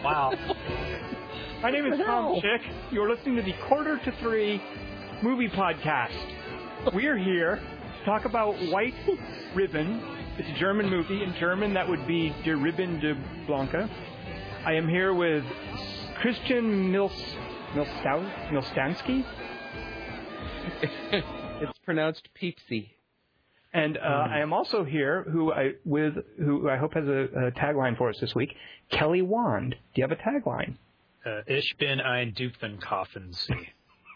Wow. My name is Tom Chick. You're listening to the Quarter to Three movie podcast. We are here to talk about White Ribbon. It's a German movie. In German, that would be Der Ribbon de Blanca. I am here with Christian Milstansky. It's pronounced Peepsy. And I am also here who I hope has a tagline for us this week, Kelly Wand. Do you have a tagline? Ich bin ein Dupfenkaufen-Sie.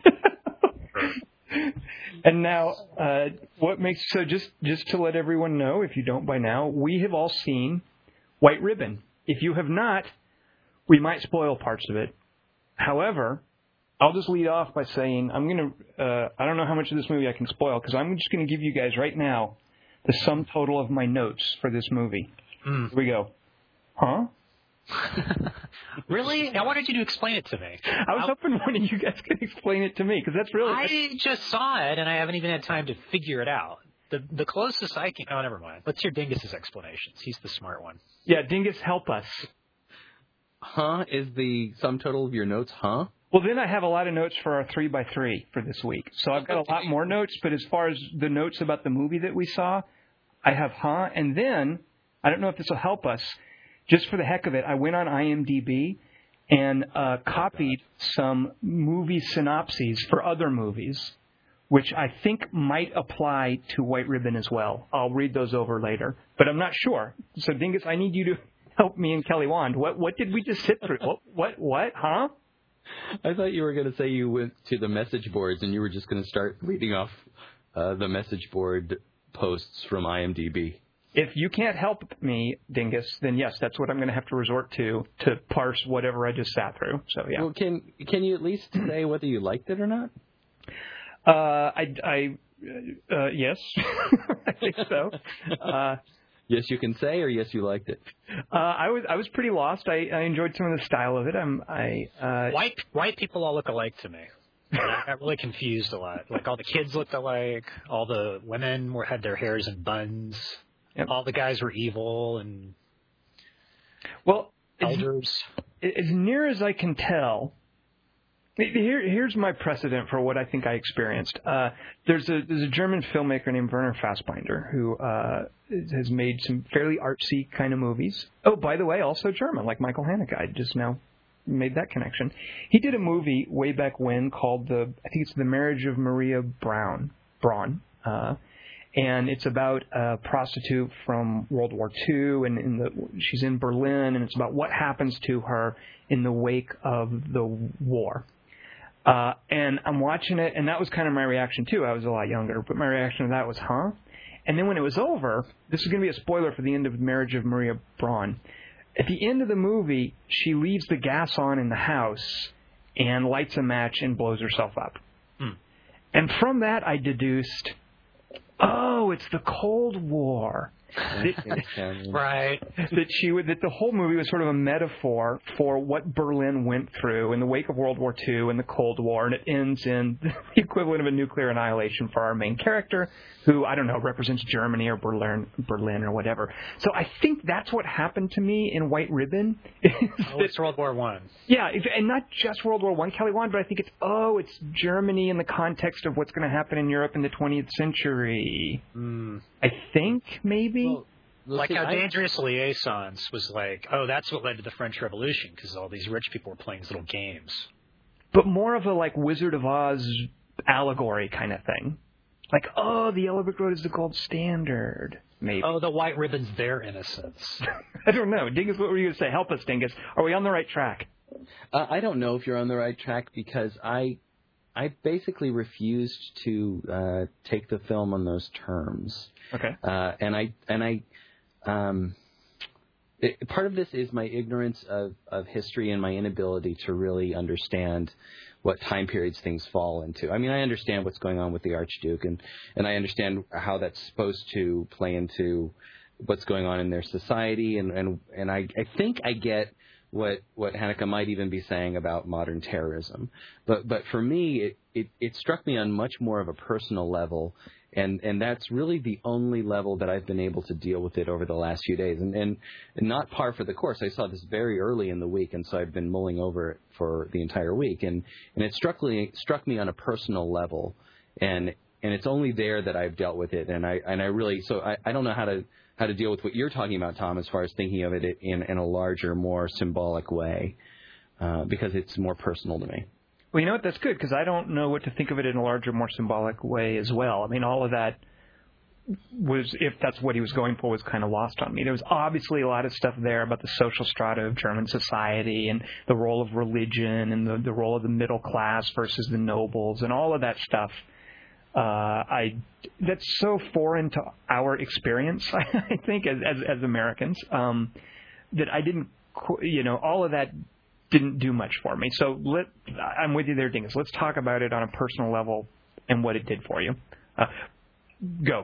And now, just to let everyone know, if you don't by now, we have all seen White Ribbon. If you have not, we might spoil parts of it. However, I'll just lead off by saying I don't know how much of this movie I can spoil, because I'm just going to give you guys right now the sum total of my notes for this movie. Here we go. Huh? Really? I wanted you to explain it to me. I was hoping one of you guys could explain it to me, because that's really... I just saw it, and I haven't even had time to figure it out. The closest I can... Oh, never mind. Let's hear Dingus's explanations. He's the smart one. Yeah, Dingus, help us. Huh is the sum total of your notes, huh? Well, then I have a lot of notes for our 3x3 for this week. So I've got a lot more notes, but as far as the notes about the movie that we saw, I have huh. And then, I don't know if this will help us, just for the heck of it, I went on IMDb and copied some movie synopses for other movies, which I think might apply to White Ribbon as well. I'll read those over later, but I'm not sure. So, Dingus, I need you to help me and Kelly Wand. What did we just sit through? What? Huh? I thought you were going to say you went to the message boards and you were just going to start reading off the message board posts from IMDb. If you can't help me, Dingus, then yes, that's what I'm going to have to resort to parse whatever I just sat through. So yeah. Well, can you at least say whether you liked it or not? Yes, I think so. Yes, you can say, or yes, you liked it. I was pretty lost. I enjoyed some of the style of it. White people all look alike to me. I got really confused a lot. Like all the kids looked alike. All the women had their hairs in buns. Yep. All the guys were evil and elders. As near as I can tell, here's my precedent for what I think I experienced. There's a German filmmaker named Werner Fassbinder who has made some fairly artsy kind of movies. Oh, by the way, also German, like Michael Haneke. I just now made that connection. He did a movie way back when called I think it's The Marriage of Maria Braun. And it's about a prostitute from World War II, and she's in Berlin, and it's about what happens to her in the wake of the war. And I'm watching it, and that was kind of my reaction, too. I was a lot younger, but my reaction to that was, huh? And then when it was over, this is going to be a spoiler for the end of Marriage of Maria Braun. At the end of the movie, she leaves the gas on in the house and lights a match and blows herself up. And from that, I deduced... Oh, it's the Cold War. Right. That the whole movie was sort of a metaphor for what Berlin went through in the wake of World War II and the Cold War, and it ends in the equivalent of a nuclear annihilation for our main character, who, I don't know, represents Germany or Berlin or whatever. So I think that's what happened to me in White Ribbon. It's World War I. Yeah, and not just World War I, Kelly Wand, but I think it's Germany in the context of what's going to happen in Europe in the 20th century. I think, maybe. Well, like how Dangerous Liaisons was like, oh, that's what led to the French Revolution, because all these rich people were playing these little games. But more of a, like, Wizard of Oz allegory kind of thing. Like, oh, the Yellow Brick Road is the gold standard, maybe. Oh, the White Ribbon's their innocence. I don't know. Dingus, what were you going to say? Help us, Dingus. Are we on the right track? I don't know if you're on the right track, because I basically refused to take the film on those terms. Okay. Part of this is my ignorance of history and my inability to really understand what time periods things fall into. I mean, I understand what's going on with the Archduke, and I understand how that's supposed to play into what's going on in their society, and I think I get what Haneke might even be saying about modern terrorism. But for me, it struck me on much more of a personal level, And that's really the only level that I've been able to deal with it over the last few days. And not par for the course. I saw this very early in the week, and so I've been mulling over it for the entire week. And it struck me on a personal level. And it's only there that I've dealt with it. And I really, so I don't know how to deal with what you're talking about, Tom, as far as thinking of it in a larger, more symbolic way, because it's more personal to me. Well, you know what? That's good, because I don't know what to think of it in a larger, more symbolic way as well. I mean, all of that was, if that's what he was going for, was kind of lost on me. There was obviously a lot of stuff there about the social strata of German society and the role of religion and the role of the middle class versus the nobles and all of that stuff. That's so foreign to our experience, I think, as Americans, that I didn't, all of that didn't do much for me. So I'm with you there, Dingus. Let's talk about it on a personal level and what it did for you. Go.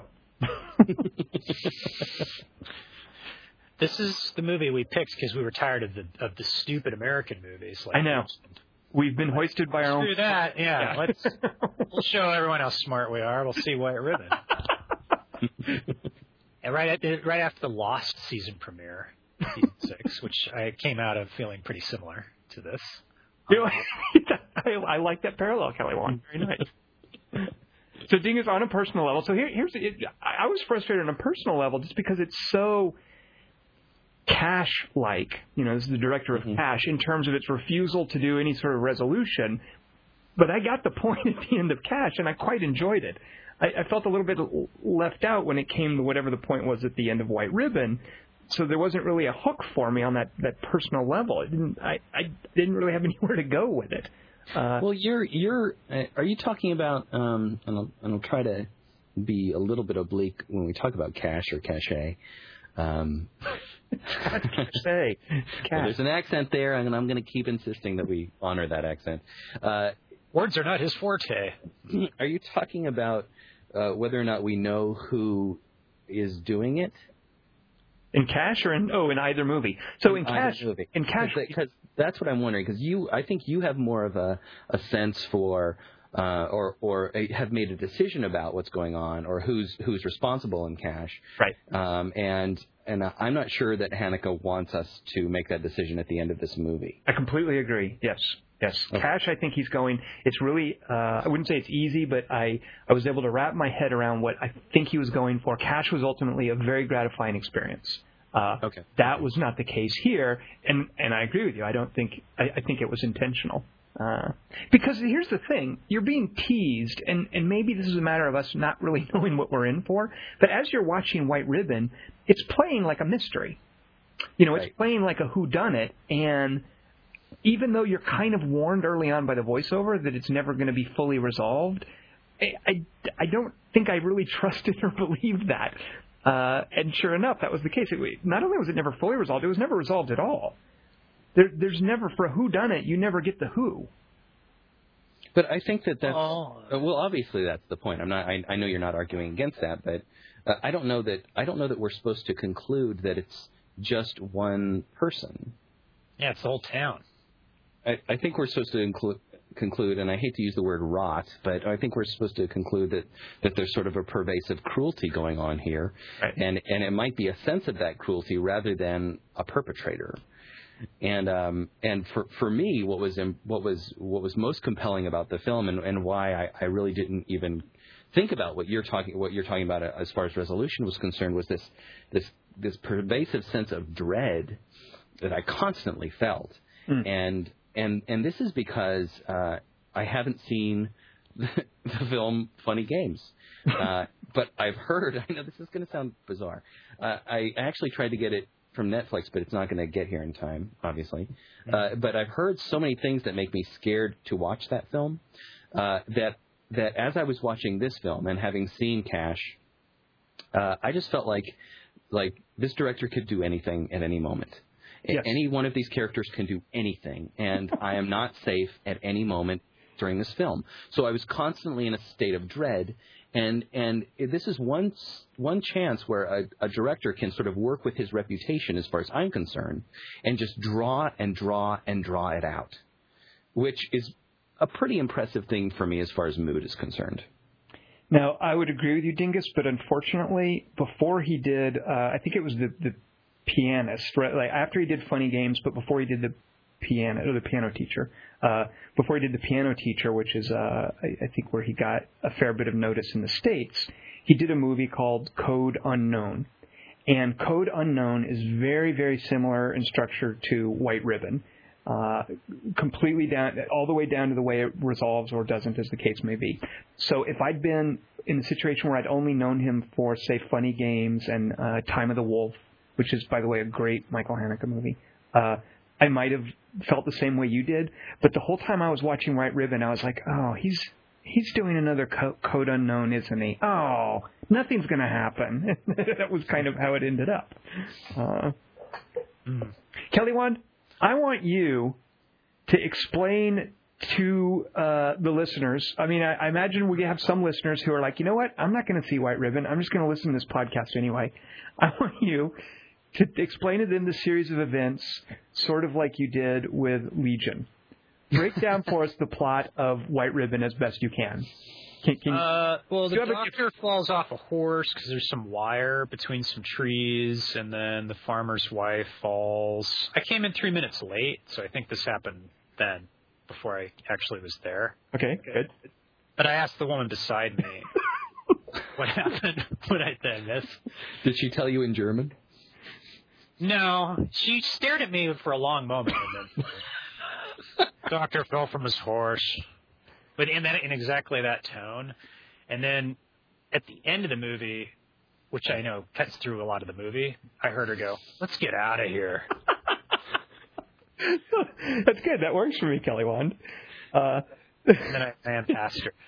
This is the movie we picked because we were tired of the stupid American movies. I know. We've been hoisted by our own. Let's do that. Yeah. We'll show everyone how smart we are. We'll see White Ribbon. And right after the Lost season premiere, season 6, which I came out of feeling pretty similar to this. I like that parallel, Kelly Wand. Very nice. So, Dingus, on a personal level. So I was frustrated on a personal level just because it's so Cash-like. This is the director of Cash in terms of its refusal to do any sort of resolution. But I got the point at the end of Cash, and I quite enjoyed it. I felt a little bit left out when it came to whatever the point was at the end of White Ribbon. So there wasn't really a hook for me on that personal level. I didn't really have anywhere to go with it. Well, are you talking about? And I'll try to be a little bit oblique when we talk about Cash or Cachet. Say, well, there's an accent there, and I'm going to keep insisting that we honor that accent. Words are not his forte. Are you talking about whether or not we know who is doing it? In Cash or in either movie? So in Cash, because that's what I'm wondering. Because I think you have more of a sense for, or have made a decision about what's going on, or who's responsible in Cash. Right. And I'm not sure that Haneke wants us to make that decision at the end of this movie. I completely agree. Yes. Okay. Cash, I think he's going. It's really, I wouldn't say it's easy, but I was able to wrap my head around what I think he was going for. Cash was ultimately a very gratifying experience. Okay. That was not the case here, and I agree with you. I think it was intentional. Because here's the thing, you're being teased, and maybe this is a matter of us not really knowing what we're in for, but as you're watching White Ribbon, it's playing like a mystery. Right. It's playing like a whodunit, and even though you're kind of warned early on by the voiceover that it's never going to be fully resolved, I don't think I really trusted or believed that. And sure enough, that was the case. Not only was it never fully resolved, it was never resolved at all. There's never, for a whodunit, you never get the who. But I think that's well, obviously that's the point. I know you're not arguing against that, but I don't know that we're supposed to conclude that it's just one person. Yeah, it's the whole town. I think we're supposed to conclude, and I hate to use the word rot, but I think we're supposed to conclude that there's sort of a pervasive cruelty going on here, right. and it might be a sense of that cruelty rather than a perpetrator. And for me, what was most compelling about the film, and why I really didn't even think about what you're talking about as far as resolution was concerned, was this pervasive sense of dread that I constantly felt. And this is because I haven't seen the film Funny Games, but I've heard. I know this is going to sound bizarre. I actually tried to get it from Netflix, but it's not going to get here in time, obviously. But I've heard so many things that make me scared to watch that film. That as I was watching this film and having seen Cash, I just felt like this director could do anything at any moment. Yes. Any one of these characters can do anything, and I am not safe at any moment during this film. So I was constantly in a state of dread, and this is one chance where a director can sort of work with his reputation, as far as I'm concerned, and just draw and draw and draw it out, which is a pretty impressive thing for me as far as mood is concerned. Now, I would agree with you, Dingus, but unfortunately, before he did, I think it was the pianist, right? Like after he did Funny Games, but before he did the piano teacher, before he did the piano teacher, which is I think where he got a fair bit of notice in the States, he did a movie called Code Unknown. And Code Unknown is very, very similar in structure to White Ribbon, completely down, all the way down to the way it resolves or doesn't, as the case may be. So if I'd been in a situation where I'd only known him for, say, Funny Games and Time of the Wolf, which is, by the way, a great Michael Haneke movie, I might have felt the same way you did. But the whole time I was watching White Ribbon, I was like, oh, he's doing another Code Unknown, isn't he? Oh, nothing's going to happen. That was kind of how it ended up. Kelly Wand, I want you to explain to the listeners. I mean, I imagine we have some listeners who are like, you know what? I'm not going to see White Ribbon. I'm just going to listen to this podcast anyway. I want you to explain to them the series of events, sort of like you did with Legion. Break down for us the plot of White Ribbon as best you can. Well, the doctor falls off a horse because there's some wire between some trees, and then the farmer's wife falls. I came in 3 minutes late, so I think this happened then, before I actually was there. Okay, good. But I asked the woman beside me what happened. What I missed. Did she tell you in German? No, she stared at me for a long moment, and then doctor fell from his horse. But in exactly that tone. And then at the end of the movie, which I know cuts through a lot of the movie, I heard her go, "Let's get out of here." That's good. That works for me, Kelly Wand. And then I ran past her.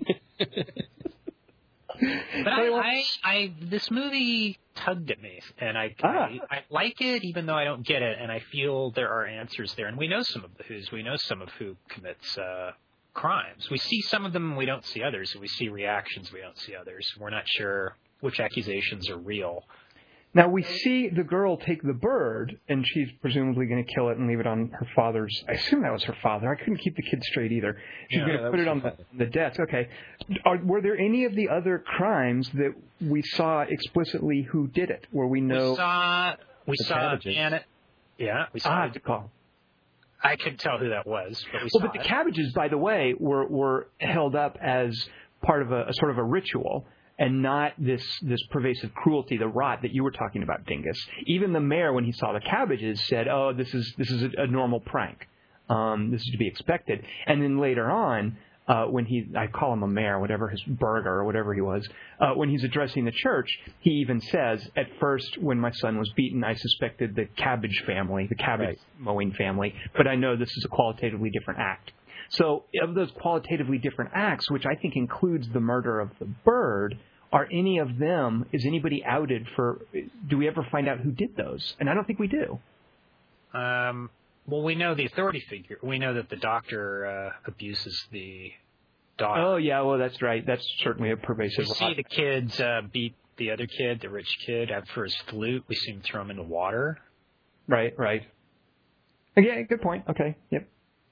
But this movie tugged at me, and I like it, even though I don't get it, and I feel there are answers there. And we know some of the who's. We know some of who commits crimes. We see some of them, and we don't see others. We see reactions, we don't see others. We're not sure which accusations are real. Now, we see the girl take the bird, and she's presumably going to kill it and leave it on her father's. I assume that was her father. I couldn't keep the kid straight either. She's going to put it on the desk. Okay. Mm-hmm. Were there any of the other crimes that we saw explicitly who did it, where we know? We saw Janet. Yeah, we saw the call. I couldn't tell who that was, but we saw But the cabbages, by the way, were held up as part of a sort of a ritual, and not this pervasive cruelty, the rot that you were talking about, Dingus. Even the mayor, when he saw the cabbages, said, "Oh, this is a normal prank. This is to be expected." And then later on, when I call him a mayor, whatever his burger or whatever he was, when he's addressing the church, he even says, "At first, when my son was beaten, I suspected the cabbage family, the cabbage mowing family, but I know this is a qualitatively different act." So of those qualitatively different acts, which I think includes the murder of the bird, are any of them, is anybody outed for, do we ever find out who did those? And I don't think we do. Well, we know the authority figure. We know that the doctor abuses the daughter. Oh, yeah, well, that's right. That's certainly a pervasive. We see the kids beat the other kid, the rich kid, for his flute. We see him throw him in the water. Right. Yeah, good point. Okay, yep.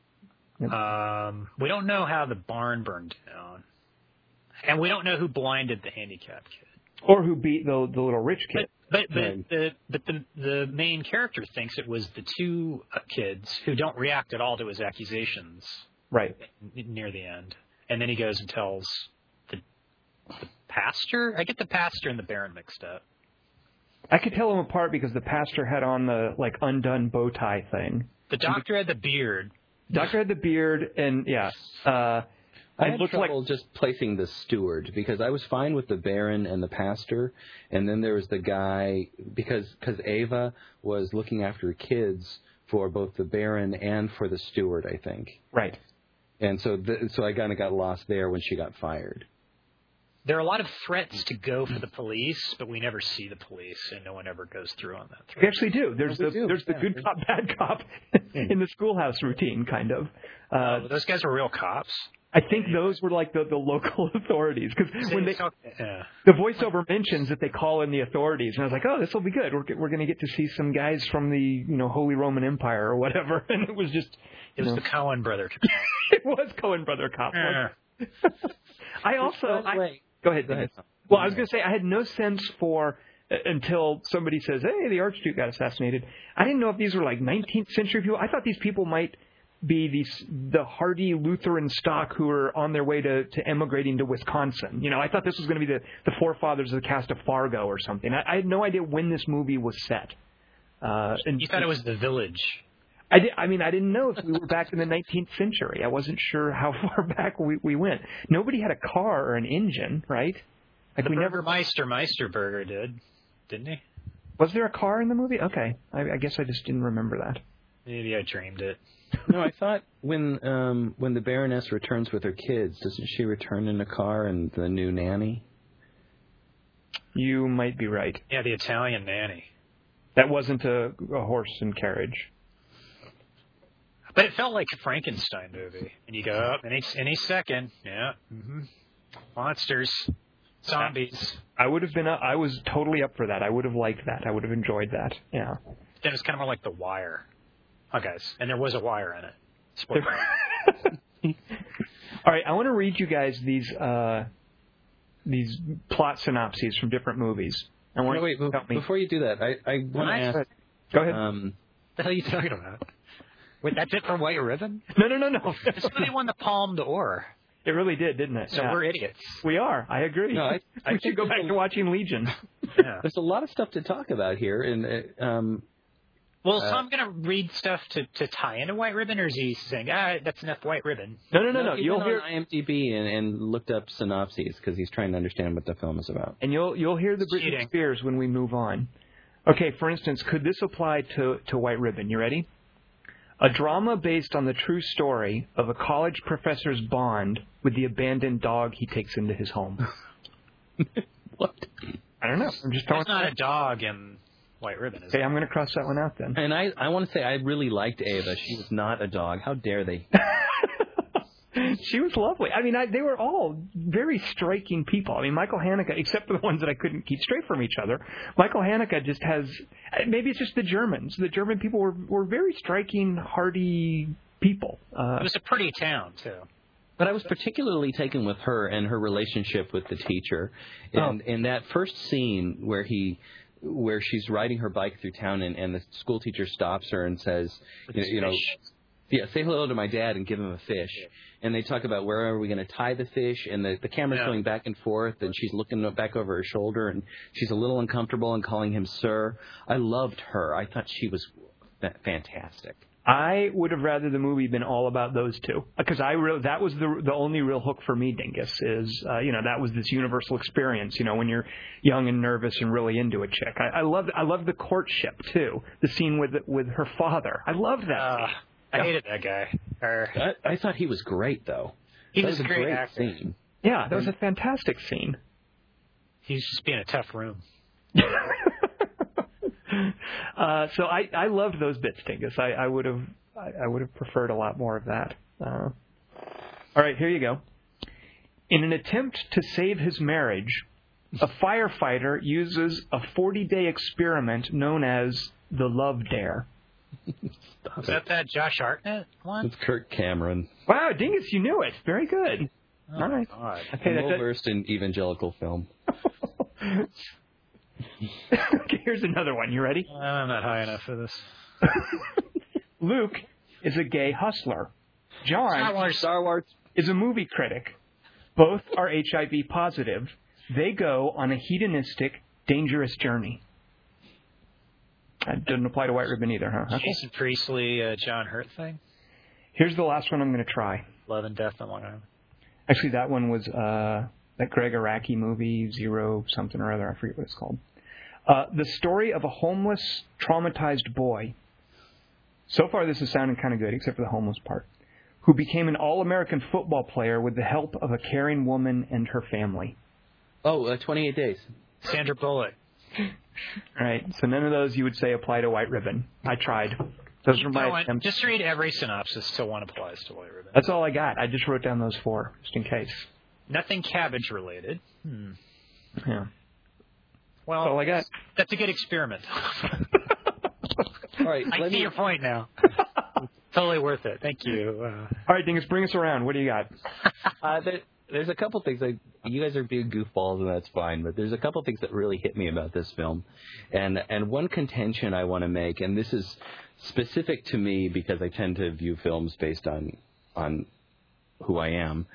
We don't know how the barn burned down, and we don't know who blinded the handicapped kid, or who beat the little rich kid. But the main character thinks it was the two kids who don't react at all to his accusations. Right near the end, and then he goes and tells the pastor. I get the pastor and the baron mixed up. I could tell them apart because the pastor had on the undone bow tie thing. The doctor had the beard. Doctor had the beard, and I had trouble just placing the steward because I was fine with the baron and the pastor, and then there was the guy because Ava was looking after kids for both the baron and for the steward, I think. Right. And so I kind of got lost there when she got fired. There are a lot of threats to go for the police, but we never see the police, and no one ever goes through on that threat. We actually do. There's the good cop, bad cop in the schoolhouse routine, kind of. Those guys were real cops. I think those were like the local authorities, because when the voiceover mentions that they call in the authorities, and I was like, oh, this will be good. We're going to get to see some guys from the Holy Roman Empire or whatever, and it was just it was the Coen brother. It was Coen brother cop. Yeah. Go ahead. Well, I was going to say I had no sense for until somebody says, "Hey, the Archduke got assassinated." I didn't know if these were like 19th century people. I thought these people might be the hardy Lutheran stock who are on their way to emigrating to Wisconsin. You know, I thought this was going to be the forefathers of the cast of Fargo or something. I had no idea when this movie was set. And you thought it was The Village. I didn't know if we were back in the 19th century. I wasn't sure how far back we went. Nobody had a car or an engine, right? Like the Meisterburger didn't he? Was there a car in the movie? Okay, I guess I just didn't remember that. Maybe I dreamed it. No, I thought when the Baroness returns with her kids, doesn't she return in a car and the new nanny? You might be right. Yeah, the Italian nanny. That wasn't a horse and carriage. But it felt like a Frankenstein movie. And you go up any second. Yeah. Mm-hmm. Monsters. Zombies. I was totally up for that. I would have liked that. I would have enjoyed that. Yeah. Then it's kind of more like The Wire. Oh, guys. And there was a wire in it. Spoiler. All right. I want to read you guys these plot synopses from different movies. Wait, before you do that, I want to ask. Go ahead. What the hell are you talking about? Wait, that's it for White Ribbon? No. This movie won the Palme d'Or. It really did, didn't it? So we're idiots. We are. I agree. No, we should go back to watching Legion. Yeah. There's a lot of stuff to talk about here, and well, so I'm going to read stuff to tie into White Ribbon, or is he saying, that's enough White Ribbon? No. You'll hear on IMDb and looked up synopses because he's trying to understand what the film is about. And you'll hear the Britney Spears when we move on. Okay, for instance, could this apply to White Ribbon? You ready? A drama based on the true story of a college professor's bond with the abandoned dog he takes into his home. What? I don't know. I'm just telling. It's not a dog in White Ribbon, is it? Okay, I'm going to cross that one out then. And I want to say I really liked Ava. She was not a dog. How dare they? She was lovely. I mean, they were all very striking people. I mean, Michael Haneke, except for the ones that I couldn't keep straight from each other, Michael Haneke just has, maybe it's just the Germans. The German people were very striking, hardy people. It was a pretty town, too. But I was particularly taken with her and her relationship with the teacher. And in that first scene where she's riding her bike through town and the school teacher stops her and says, you know, yeah, say hello to my dad and give him a fish. And they talk about where are we going to tie the fish, and the camera's going back and forth, and she's looking back over her shoulder, and she's a little uncomfortable and calling him sir. I loved her. I thought she was fantastic. I would have rather the movie been all about those two, because that was the only real hook for me, Dingus, is that was this universal experience, when you're young and nervous and really into a chick. I loved the courtship too, the scene with her father. I loved that. I hated that guy. I thought he was great, though. He was a great actor. Scene. Yeah, that was a fantastic scene. He's just being a tough room. So I loved those bits, Dingus. I would have preferred a lot more of that. All right, here you go. In an attempt to save his marriage, a firefighter uses a 40-day experiment known as the Love Dare. Is that Josh Hartnett one? It's Kirk Cameron. Wow, Dingus, you knew it. Very good. Oh, all right. God. Okay, I'm well-versed in evangelical film. Okay, here's another one. You ready? I'm not high enough for this. Luke is a gay hustler. John Star Wars is a movie critic. Both are HIV positive. They go on a hedonistic, dangerous journey. That doesn't apply to White Ribbon either, huh? Okay. Jason Priestley, John Hurt thing? Here's the last one I'm going to try. Love and Death on Long Island. Actually, that one was that Greg Araki movie, Zero something or other. I forget what it's called. The story of a homeless, traumatized boy. So far, this is sounding kind of good, except for the homeless part. Who became an all-American football player with the help of a caring woman and her family. 28 Days. Sandra Bullock. All right, so none of those you would say apply to White Ribbon. I tried. Those were my attempts. Just read every synopsis till one applies to White Ribbon. That's all I got. I just wrote down those 4, just in case. Nothing cabbage related. Yeah. Well, that's all I got. That's a good experiment. All right, I see your point now. Totally worth it. Thank you. All right, Dingus, bring us around. What do you got? There's a couple things. you guys are big goofballs, and that's fine. But there's a couple things that really hit me about this film, and one contention I want to make, and this is specific to me because I tend to view films based on who I am.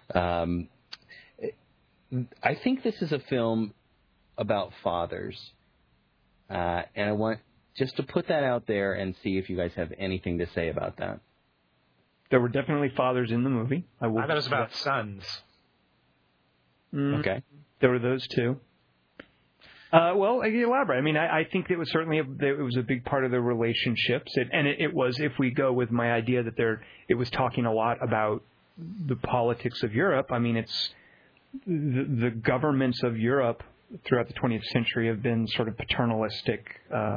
I think this is a film about fathers, and I want just to put that out there and see if you guys have anything to say about that. There were definitely fathers in the movie. I thought it was about sons. Okay. There were those two. Well, I can elaborate. I mean, I think it was certainly it was a big part of the relationships, and it was, if we go with my idea that it was talking a lot about the politics of Europe. I mean, it's the governments of Europe throughout the 20th century have been sort of paternalistic.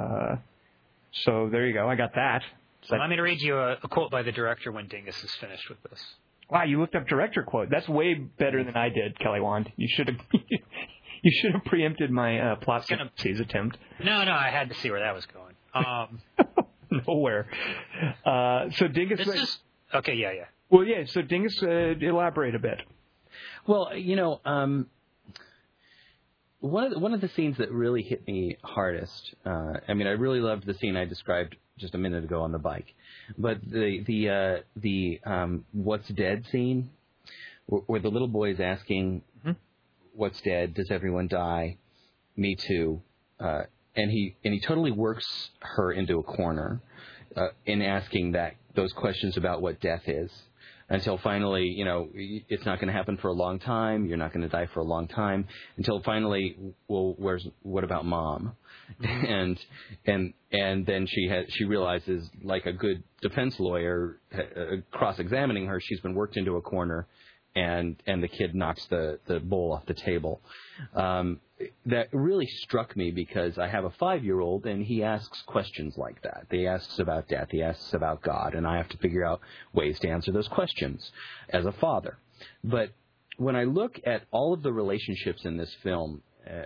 So there you go. I got that. So let me read you a quote by the director when Dingus is finished with this. Wow, you looked up director quote. That's way better than I did, Kelly Wand. You should have preempted my plot synopsis attempt. No, I had to see where that was going. Nowhere. So Dingus. Okay, yeah. Well, yeah. So Dingus, elaborate a bit. Well, one of the scenes that really hit me hardest. I mean, I really loved the scene I described just a minute ago on the bike, but the what's dead scene, where the little boy is asking, "What's dead? Does everyone die? Me too." And he totally works her into a corner in asking those questions about what death is. Until finally, it's not going to happen for a long time. You're not going to die for a long time. Until finally, well, what about mom? And then she realizes, like a good defense lawyer, cross-examining her, she's been worked into a corner, and the kid knocks the bowl off the table. That really struck me because I have a 5-year-old, and he asks questions like that. He asks about death. He asks about God, and I have to figure out ways to answer those questions as a father. But when I look at all of the relationships in this film,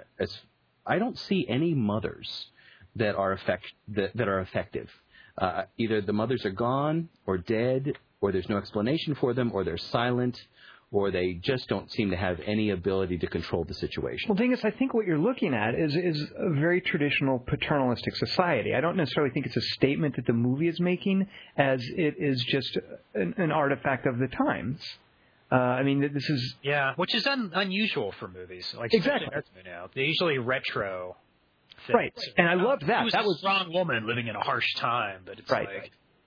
I don't see any mothers that are effective. Either the mothers are gone or dead, or there's no explanation for them, or they're silent, or they just don't seem to have any ability to control the situation. Well, Dingus, I think what you're looking at is a very traditional paternalistic society. I don't necessarily think it's a statement that the movie is making, as it is just an artifact of the times. I mean, this is... Yeah, which is unusual for movies. Like, exactly. Now. They're usually retro things. Right, and I loved that. That was a strong woman living in a harsh time, but it's like...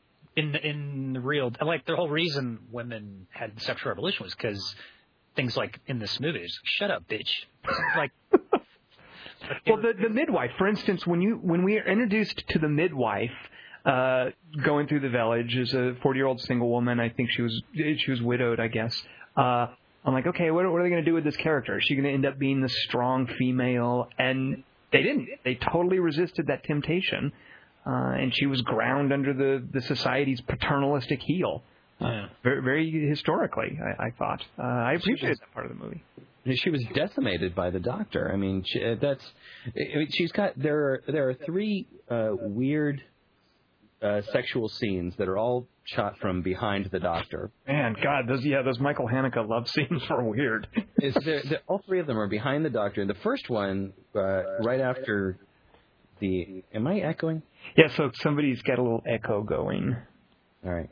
In the real, like, the whole reason women had the sexual revolution was because things like in this movie is, shut up, bitch. Like, well, the midwife, for instance, when we are introduced to the midwife going through the village as a 40-year-old single woman, I think she was widowed, I guess. I'm like, okay, what are they going to do with this character? Is she going to end up being the strong female? And they didn't. They totally resisted that temptation. And she was ground under the society's paternalistic heel. Very, very historically, I thought. I appreciated that part of the movie. She was decimated by the doctor. I mean, she's got. There are 3 weird sexual scenes that are all shot from behind the doctor. Man, God, those Michael Haneke love scenes were weird. All 3 of them are behind the doctor. And the first one, right after the. Am I echoing? Yeah, so somebody's got a little echo going. All right.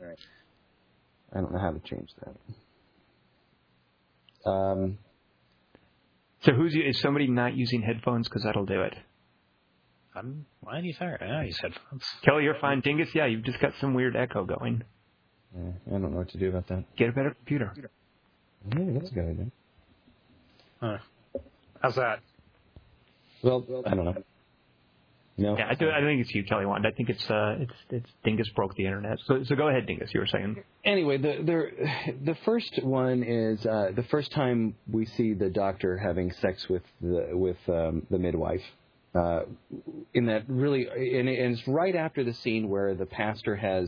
I don't know how to change that. So is somebody not using headphones? Because that'll do it. Why do you fire? I use headphones. Kelly, you're fine. Dingus, yeah, you've just got some weird echo going. I don't know what to do about that. Get a better computer. Yeah, that's a good idea. Huh. How's that? Well, I don't know. No. Yeah, I think it's you, Kelly Wand. I think it's Dingus broke the internet. So go ahead, Dingus. You were saying. Anyway, the first one is the first time we see the doctor having sex with the midwife. In that really, and it's right after the scene where the pastor has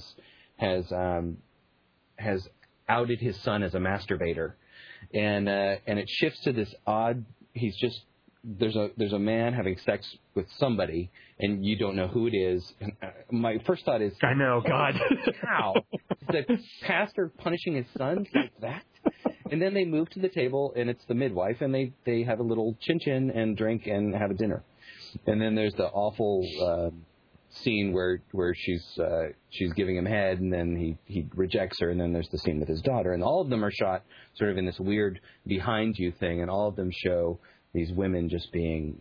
outed his son as a masturbator, and it shifts to this odd. There's a man having sex with somebody, and you don't know who it is. And my first thought is, I know, God, how is the pastor punishing his son like that? And then they move to the table, and it's the midwife, and they have a little chin-chin and drink and have a dinner. And then there's the awful scene where she's giving him head, and then he rejects her, and then there's the scene with his daughter. And all of them are shot sort of in this weird behind-you thing, and all of them show these women just being...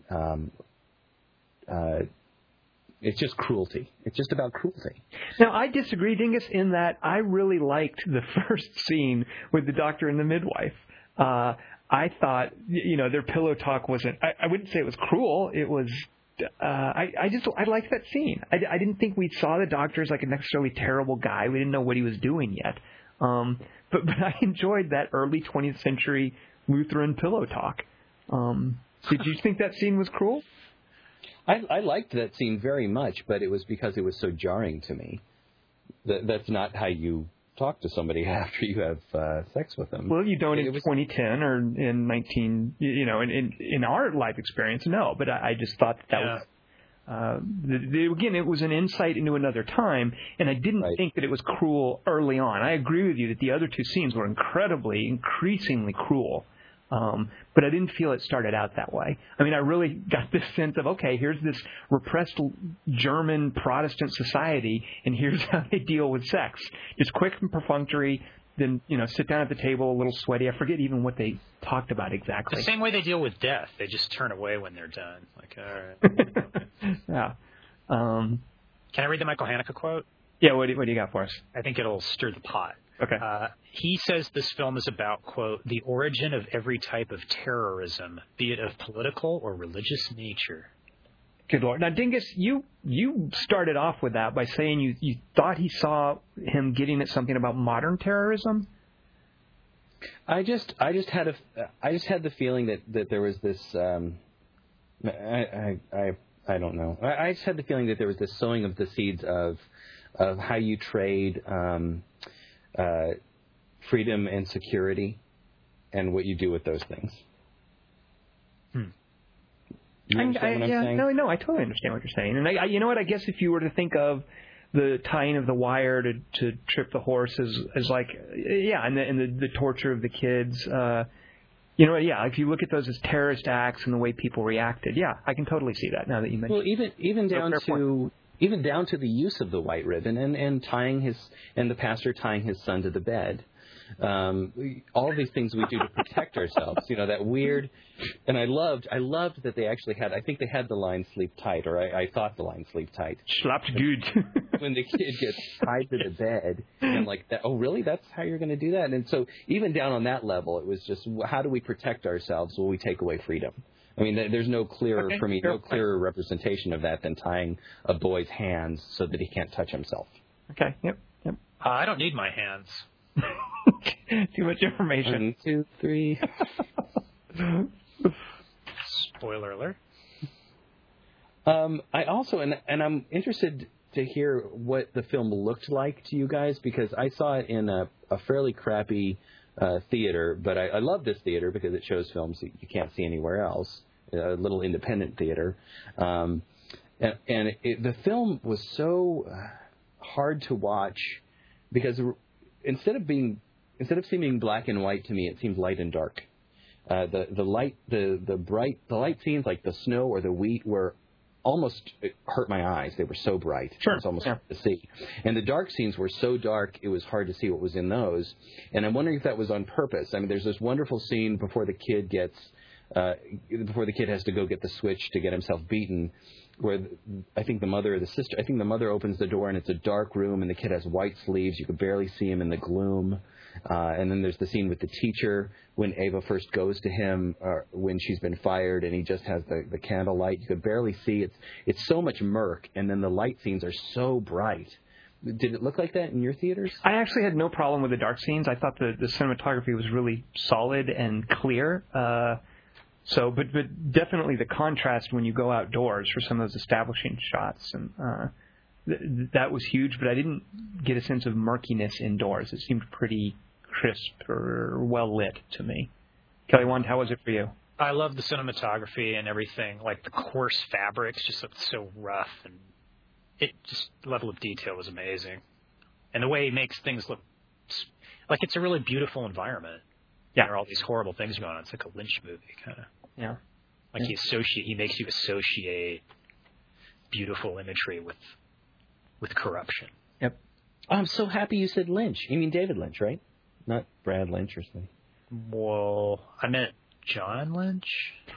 it's just cruelty. It's just about cruelty. Now, I disagree, Dingus, in that I really liked the first scene with the doctor and the midwife. I thought, their pillow talk wasn't... I wouldn't say it was cruel. It was... I liked that scene. I didn't think we saw the doctor as like a necessarily terrible guy. We didn't know what he was doing yet. But I enjoyed that early 20th century Lutheran pillow talk. Did you think that scene was cruel? I liked that scene very much, but it was because it was so jarring to me. That's not how you talk to somebody after you have sex with them. Well, you don't in 2010 or in 19, in our life experience, no. But I just thought that was, again, it was an insight into another time, and I didn't think that it was cruel early on. I agree with you that the other two scenes were increasingly cruel. But I didn't feel it started out that way. I mean, I really got this sense of, okay, here's this repressed German Protestant society, and here's how they deal with sex. Just quick and perfunctory, then, sit down at the table a little sweaty. I forget even what they talked about exactly. The same way they deal with death. They just turn away when they're done. Like, all right. Yeah. Can I read the Michael Haneke quote? Yeah, what do you got for us? I think it'll stir the pot. Okay. He says this film is about, quote, the origin of every type of terrorism, be it of political or religious nature. Good Lord. Now, Dingus, you started off with that by saying you thought he saw him getting at something about modern terrorism. I just had the feeling that there was this. I don't know. I just had the feeling that there was this sowing of the seeds of how you trade. Freedom and security, and what you do with those things. You understand what I'm saying? No, I totally understand what you're saying. And you know what? I guess if you were to think of the tying of the wire to trip the horse as like, and the torture of the kids, if you look at those as terrorist acts and the way people reacted, I can totally see that now that you mentioned. Well, even down to the use of the white ribbon and the pastor tying his son to the bed. All of these things we do to protect ourselves, that weird, and I loved that they actually had, I think they had the line sleep tight, or I thought the line sleep tight. Slapped good. When the kid gets tied to the bed, and I'm like, oh really, that's how you're going to do that? And so even down on that level, it was just, how do we protect ourselves when we take away freedom? I mean, there's no clearer, for me, no clearer representation of that than tying a boy's hands so that he can't touch himself. Okay, yep. I don't need my hands. Too much information. 1, 2, 3. Spoiler alert. I also, and I'm interested to hear what the film looked like to you guys, because I saw it in a fairly crappy theater, but I love this theater because it shows films that you can't see anywhere else, a little independent theater. And the film was so hard to watch because instead of seeming black and white to me, it seemed light and dark. The light scenes like the snow or the wheat were almost hurt my eyes. They were so bright. Sure. It was almost hard to see. And the dark scenes were so dark, it was hard to see what was in those. And I'm wondering if that was on purpose. I mean, there's this wonderful scene before the kid has to go get the switch to get himself beaten, where I think the mother opens the door and it's a dark room and the kid has white sleeves. You could barely see him in the gloom. And then there's the scene with the teacher when Ava first goes to him when she's been fired and he just has the candlelight. You could barely see. It's so much murk, and then the light scenes are so bright. Did it look like that in your theaters? I actually had no problem with the dark scenes. I thought the cinematography was really solid and clear. But definitely the contrast when you go outdoors for some of those establishing shots, and that was huge. But I didn't get a sense of murkiness indoors. It seemed pretty crisp or well lit to me. Kelly Wand, how was it for you? I love the cinematography and everything. Like the coarse fabrics just looked so rough, and the level of detail was amazing. And the way he makes things look like it's a really beautiful environment. There are all these horrible things going on. It's like a Lynch movie, kind of. Yeah. Like he makes you associate beautiful imagery with corruption. Yep. Oh, I'm so happy you said Lynch. You mean David Lynch, right? Not Brad Lynch or something. Well, I meant John Lynch.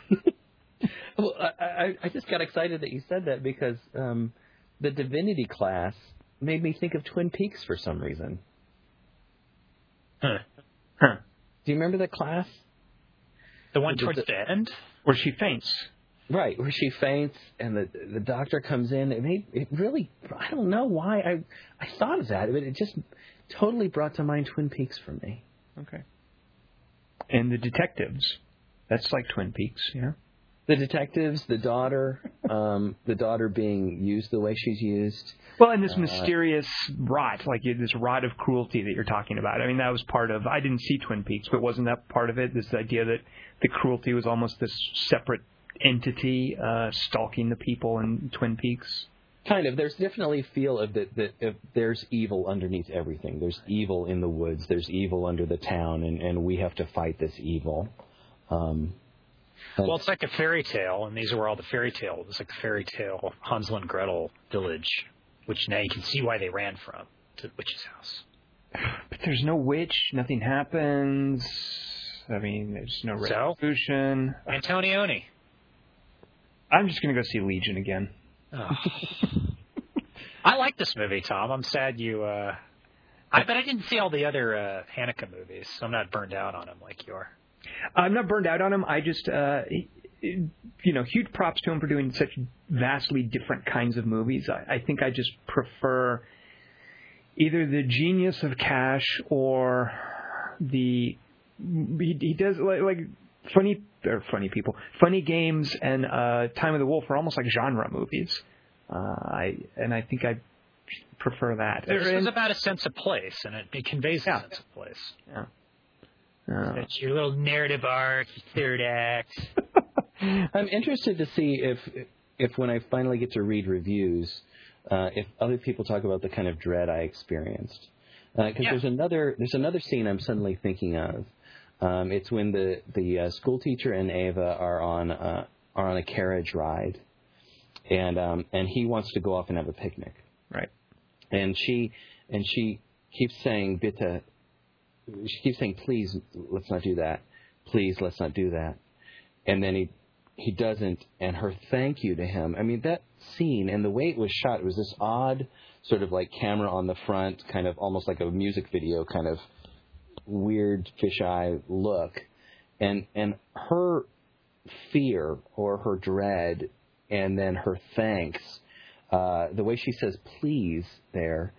Well, I just got excited that you said that because the Divinity class made me think of Twin Peaks for some reason. Huh. Do you remember that class? The one towards the end? Where she faints. Right, where she faints and the doctor comes in. It really, I don't know why I thought of that, but it just totally brought to mind Twin Peaks for me. Okay. And the detectives. That's like Twin Peaks, yeah. The detectives, the daughter being used the way she's used. Well, and this mysterious rot, like this rot of cruelty that you're talking about. I mean, that was part of, I didn't see Twin Peaks, but wasn't that part of it? This idea that the cruelty was almost this separate entity stalking the people in Twin Peaks? Kind of. There's definitely a feel of that there's evil underneath everything. There's evil in the woods. There's evil under the town, and we have to fight this evil. Well, it's like a fairy tale, and these were all the fairy tales. It's like a fairy tale Hansel and Gretel village, which now you can see why they ran from to the witch's house. But there's no witch. Nothing happens. I mean, there's no resolution. Antonioni. I'm just going to go see Legion again. Oh. I like this movie, Tom. I'm sad you... but I didn't see all the other Haneke movies, so I'm not burned out on them like you are. I'm not burned out on him. I just, huge props to him for doing such vastly different kinds of movies. I think I just prefer either the genius of Cash or he does like funny games and Time of the Wolf are almost like genre movies. I think I prefer that. This was about a sense of place, and it conveys a sense of place. Yeah. That's your little narrative arc, your third act. I'm interested to see if when I finally get to read reviews, if other people talk about the kind of dread I experienced. Because there's another scene I'm suddenly thinking of. It's when the school teacher and Ava are on a carriage ride, and he wants to go off and have a picnic. Right. And she keeps saying, "Bitte." She keeps saying, "Please, let's not do that. Please, let's not do that." And then he doesn't, and her thank you to him. I mean, that scene and the way it was shot, it was this odd sort of like camera on the front, kind of almost like a music video, kind of weird fisheye look. And her fear or her dread and then her thanks, the way she says please there,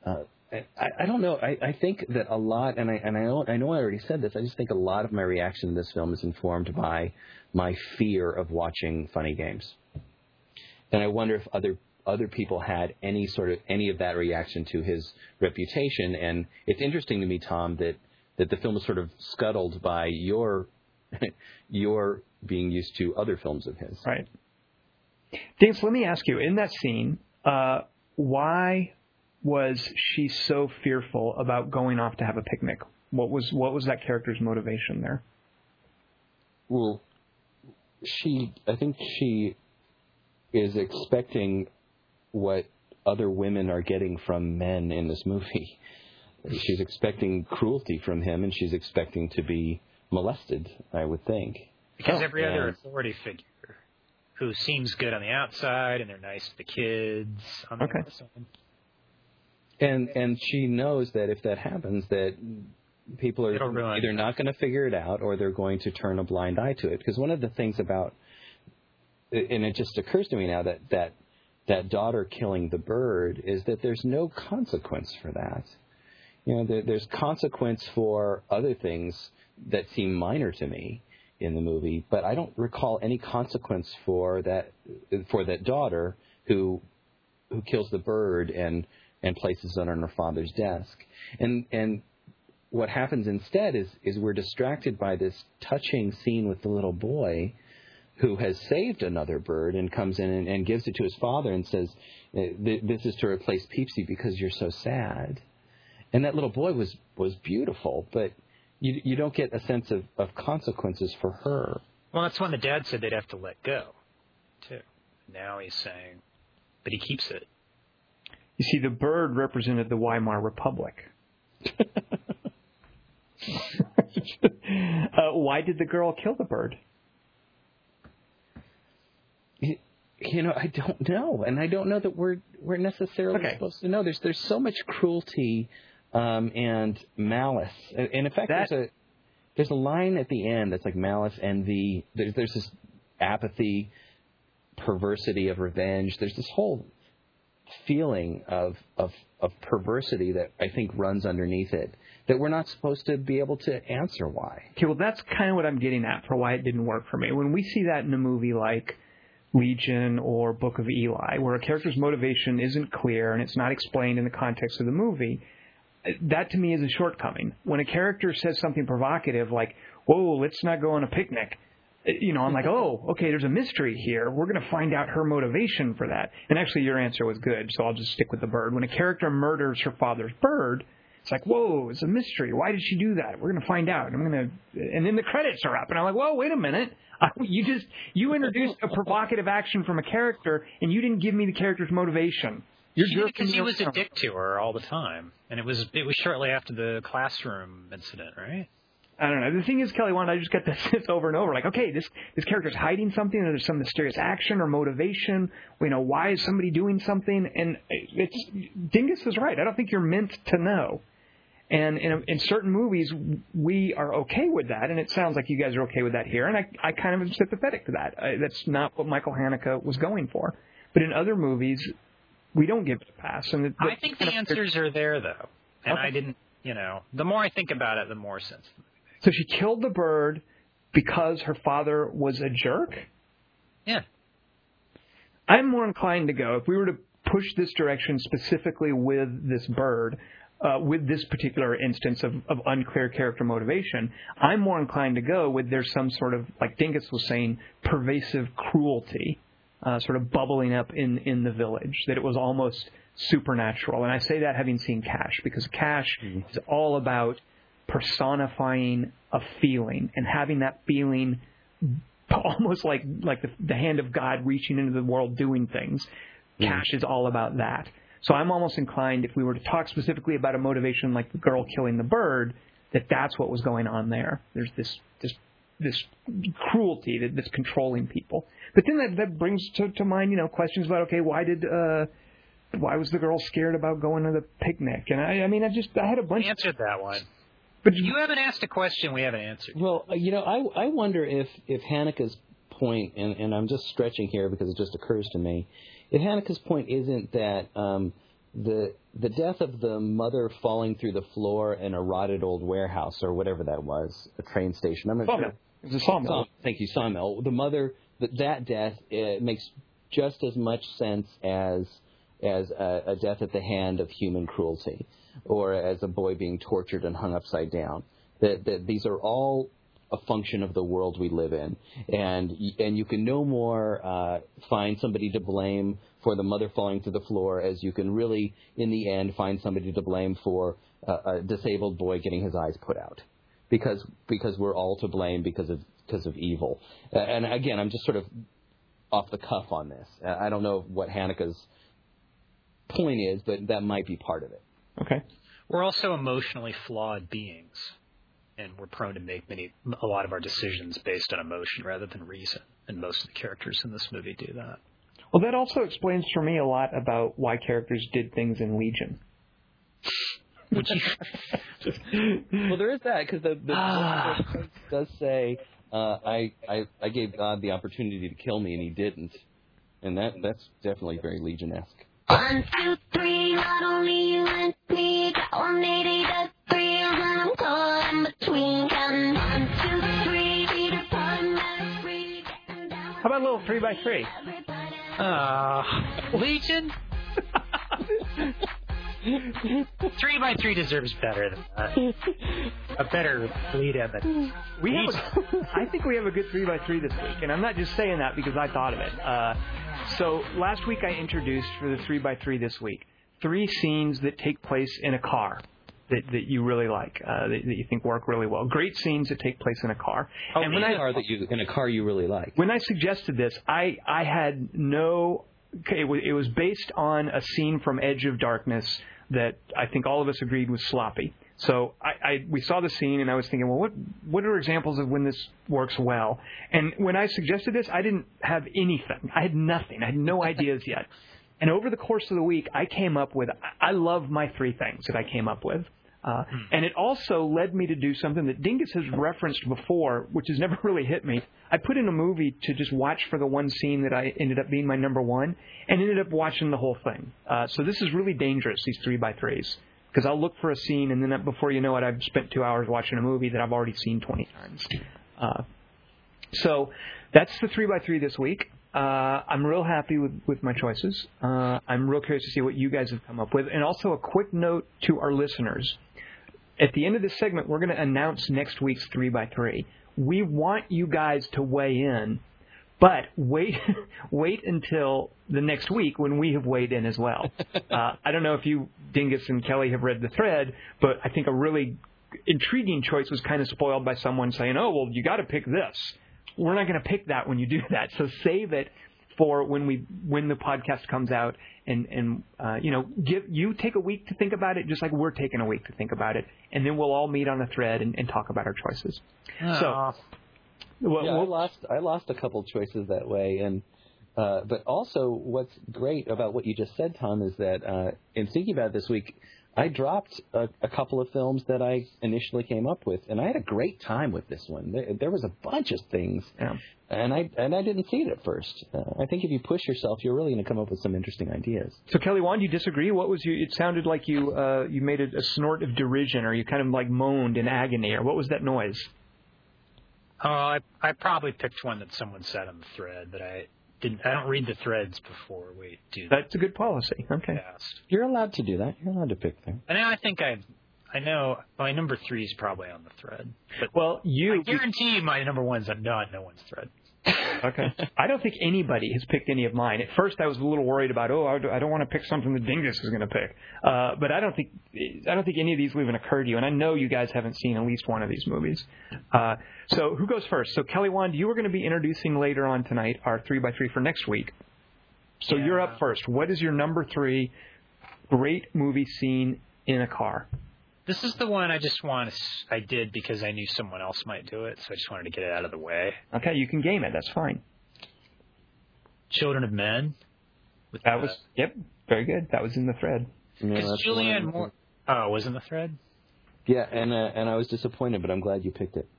I don't know. I think that a lot, and I know I already said this. I just think a lot of my reaction to this film is informed by my fear of watching Funny Games, and I wonder if other people had any of that reaction to his reputation. And it's interesting to me, Tom, that the film was sort of scuttled by your being used to other films of his. Right. Dave, let me ask you, in that scene, why was she so fearful about going off to have a picnic? What was that character's motivation there? Well, I think she is expecting what other women are getting from men in this movie. She's expecting cruelty from him, and she's expecting to be molested, I would think. Because every other authority figure who seems good on the outside and they're nice to the kids on the outside. And she knows that if that happens, that people are either not going to figure it out or they're going to turn a blind eye to it. Because one of the things about, and it just occurs to me now that daughter killing the bird is that there's no consequence for that. You know, there's consequence for other things that seem minor to me in the movie, but I don't recall any consequence for that daughter who kills the bird and places it on her father's desk. And what happens instead is we're distracted by this touching scene with the little boy who has saved another bird and comes in and gives it to his father and says, "This is to replace Peepsy because you're so sad." And that little boy was beautiful, but you don't get a sense of consequences for her. Well, that's when the dad said they'd have to let go, too. Now he's saying, but he keeps it. You see, the bird represented the Weimar Republic. Why did the girl kill the bird? I don't know, and I don't know that we're necessarily supposed to know. There's so much cruelty and malice, and in fact, there's a line at the end that's like malice, envy. There's this apathy, perversity of revenge. There's this whole feeling of perversity that I think runs underneath it, that we're not supposed to be able to answer why. Okay, well, that's kind of what I'm getting at for why it didn't work for me. When we see that in a movie like Legion or Book of Eli, where a character's motivation isn't clear and it's not explained in the context of the movie, that to me is a shortcoming. When a character says something provocative like, whoa, let's not go on a picnic, I'm like, oh, okay, there's a mystery here. We're going to find out her motivation for that. And actually, your answer was good, so I'll just stick with the bird. When a character murders her father's bird, it's like, whoa, it's a mystery. Why did she do that? We're going to find out. And then the credits are up, and I'm like, whoa, wait a minute. You introduced a provocative action from a character, and you didn't give me the character's motivation. Because he was a dick to her all the time, and it was shortly after the classroom incident, right? I don't know. The thing is, Kelly Wand, I just got this over and over. Like, okay, this character's hiding something, or there's some mysterious action or motivation. Why is somebody doing something? And Dingus is right. I don't think you're meant to know. And in certain movies, we are okay with that, and it sounds like you guys are okay with that here. And I kind of am sympathetic to that. That's not what Michael Haneke was going for. But in other movies, we don't give it a pass. And I think the answers are there, though. And I didn't, the more I think about it, the more sense. So she killed the bird because her father was a jerk? Yeah. I'm more inclined to go, if we were to push this direction specifically with this bird, with this particular instance of unclear character motivation, I'm more inclined to go with there's some sort of, like Dingus was saying, pervasive cruelty sort of bubbling up in the village, that it was almost supernatural. And I say that having seen Cash, because Cash is all about personifying a feeling and having that feeling almost like the hand of God reaching into the world doing things. Cash is all about that. So I'm almost inclined, if we were to talk specifically about a motivation like the girl killing the bird, that's what was going on there. There's this cruelty that's controlling people. But then that brings to mind, questions about, okay, why was the girl scared about going to the picnic? And I had a bunch. I answered that one. But you haven't asked a question we haven't answered. Well, I wonder if Haneke's point, and I'm just stretching here because it just occurs to me, if Haneke's point isn't that the death of the mother falling through the floor in a rotted old warehouse or whatever that was, a train station. I'm not sure. It was a sawmill. Thank you, sawmill. The mother, that death makes just as much sense as a death at the hand of human cruelty, or as a boy being tortured and hung upside down. That these are all a function of the world we live in, and you can no more find somebody to blame for the mother falling through the floor as you can really, in the end, find somebody to blame for a disabled boy getting his eyes put out, because we're all to blame because of evil. And again, I'm just sort of off the cuff on this. I don't know what Haneke's point is, but that might be part of it. Okay. We're also emotionally flawed beings, and we're prone to make a lot of our decisions based on emotion rather than reason, and most of the characters in this movie do that. Well, that also explains for me a lot about why characters did things in Legion. Well, there is that, because the does say, I gave God the opportunity to kill me, and he didn't. And that's definitely very Legion-esque. 1, 2, 3, not only you and me, got 180 to 3, and I'm caught in between, counting 1, 2, 3, feet apart, not free, getting down. How about a little 3x3? Legion? 3x3 deserves better than that. A better lead in than I think we have a good 3x3 this week, and I'm not just saying that because I thought of it. So last week I introduced for the 3x3 this week 3 scenes that take place in a car. that you really like, that you think work really well. Great scenes that take place in a car. Oh, and in a car you really like. When I suggested this, I had no. Okay, it was based on a scene from Edge of Darkness that I think all of us agreed was sloppy. So we saw the scene, and I was thinking, well, what are examples of when this works well? And when I suggested this, I didn't have anything. I had nothing. I had no ideas yet. And over the course of the week, I came up with, I love my 3 things that I came up with. And it also led me to do something that Dingus has referenced before, which has never really hit me. I put in a movie to just watch for the one scene that I ended up being my number 1, and ended up watching the whole thing. So this is really dangerous, these 3x3s. Because I'll look for a scene, and then before you know it, I've spent 2 hours watching a movie that I've already seen 20 times. So that's the 3x3 this week. I'm real happy with my choices. I'm real curious to see what you guys have come up with. And also a quick note to our listeners. At the end of this segment, we're going to announce next week's 3x3. We want you guys to weigh in, but wait until the next week when we have weighed in as well. I don't know if you, Dingus and Kelly, have read the thread, but I think a really intriguing choice was kind of spoiled by someone saying, oh, well, you got to pick this. We're not going to pick that when you do that. So save it for when the podcast comes out, and take a week to think about it, just like we're taking a week to think about it, and then we'll all meet on a thread and talk about our choices. So, I lost a couple choices that way, and but also what's great about what you just said, Tom, is that in thinking about it this week, I dropped a couple of films that I initially came up with, and I had a great time with this one. There was a bunch of things, and I didn't see it at first. I think if you push yourself, you're really going to come up with some interesting ideas. So, Kelly Wand, do you disagree? It sounded like you made a snort of derision, or you kind of like moaned in agony, or what was that noise? Oh, I probably picked one that someone said on the thread, but I don't read the threads before we do that. That's a good policy. Okay. You're allowed to do that. You're allowed to pick them. And I think I know my number 3 is probably on the thread. But I guarantee my number 1's not no one's thread. Okay. I don't think anybody has picked any of mine. At first, I was a little worried about, I don't want to pick something that Dingus is going to pick. But I don't think any of these will even occur to you. And I know you guys haven't seen at least one of these movies. So who goes first? So Kelly Wand, you were going to be introducing later on tonight our 3x3 for next week. So you're up first. What is your number 3 great movie scene in a car? This is the one I did because I knew someone else might do it, so I just wanted to get it out of the way. Okay, you can game it. That's fine. Children of Men. Yep, very good. That was in the thread. Because Julianne Moore... Oh, it was in the thread? Yeah, and I was disappointed, but I'm glad you picked it.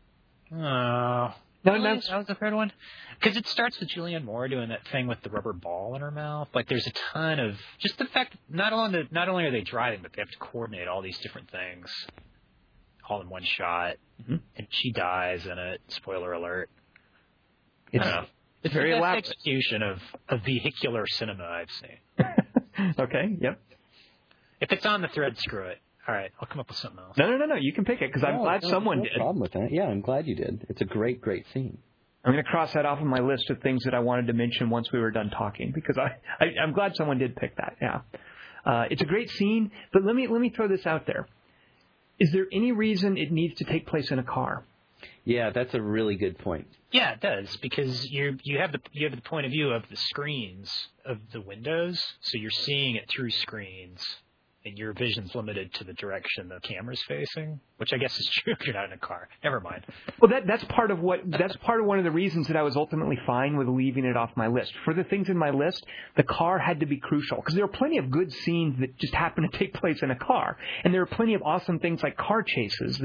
Oh... Really? That was the third one? Because it starts with Julianne Moore doing that thing with the rubber ball in her mouth. Like, there's a ton of... Just the fact, not only are they driving, but they have to coordinate all these different things all in one shot. Mm-hmm. And she dies in it. Spoiler alert. It's very the best execution of vehicular cinema I've seen. Okay, yep. If it's on the thread, screw it. All right, I'll come up with something else. No. You can pick it, because I'm glad someone did. No problem with that. Yeah, I'm glad you did. It's a great, great scene. I'm going to cross that off of my list of things that I wanted to mention once we were done talking, because I'm glad someone did pick that, yeah. It's a great scene, but let me throw this out there. Is there any reason it needs to take place in a car? Yeah, that's a really good point. Yeah, it does, because you have the point of view of the screens of the windows, so you're seeing it through screens. And your vision's limited to the direction the camera's facing, which I guess is true if you're not in a car. Never mind. Well, that's part of one of the reasons that I was ultimately fine with leaving it off my list. For the things in my list, the car had to be crucial, because there are plenty of good scenes that just happen to take place in a car, and there are plenty of awesome things like car chases.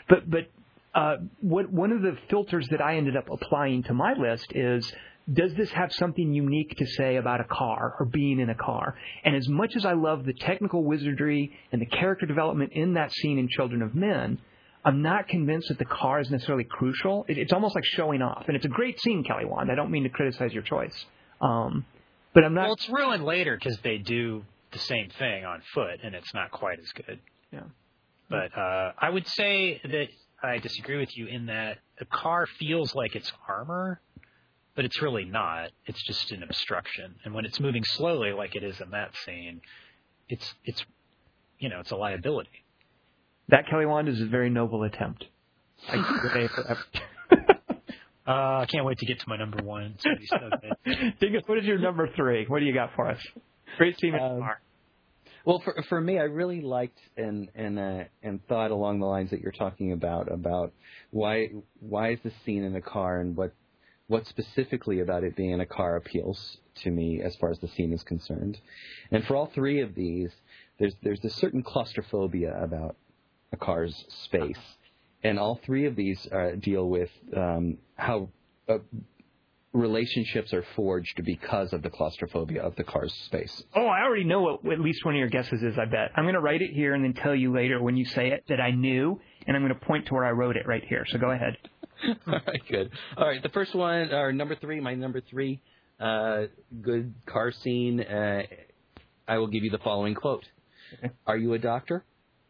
One of the filters that I ended up applying to my list is, does this have something unique to say about a car or being in a car? And as much as I love the technical wizardry and the character development in that scene in Children of Men, I'm not convinced that the car is necessarily crucial. It's almost like showing off. And it's a great scene, Kelly Wand. I don't mean to criticize your choice. But I'm not... Well, it's ruined later because they do the same thing on foot, and it's not quite as good. Yeah. But I would say that I disagree with you in that the car feels like it's armor, but it's really not. It's just an obstruction. And when it's moving slowly, like it is in that scene, it's a liability. That, Kelly Wand, is a very noble attempt. I can't wait to get to my number one. It's gonna be so good. Dingus, what is your number 3? What do you got for us? Great scene in the car. Well, for me, I really liked and thought along the lines that you're talking about why is this scene in a car, and what specifically about it being in a car appeals to me as far as the scene is concerned. And for all 3 of these, there's a certain claustrophobia about a car's space, and all 3 of these deal with how relationships are forged because of the claustrophobia of the car's space. Oh, I already know what at least one of your guesses is, I bet. I'm going to write it here and then tell you later when you say it that I knew, and I'm going to point to where I wrote it right here. So go ahead. All right, good. All right, the first one, or number 3, my number 3, good car scene, I will give you the following quote. Okay. Are you a doctor?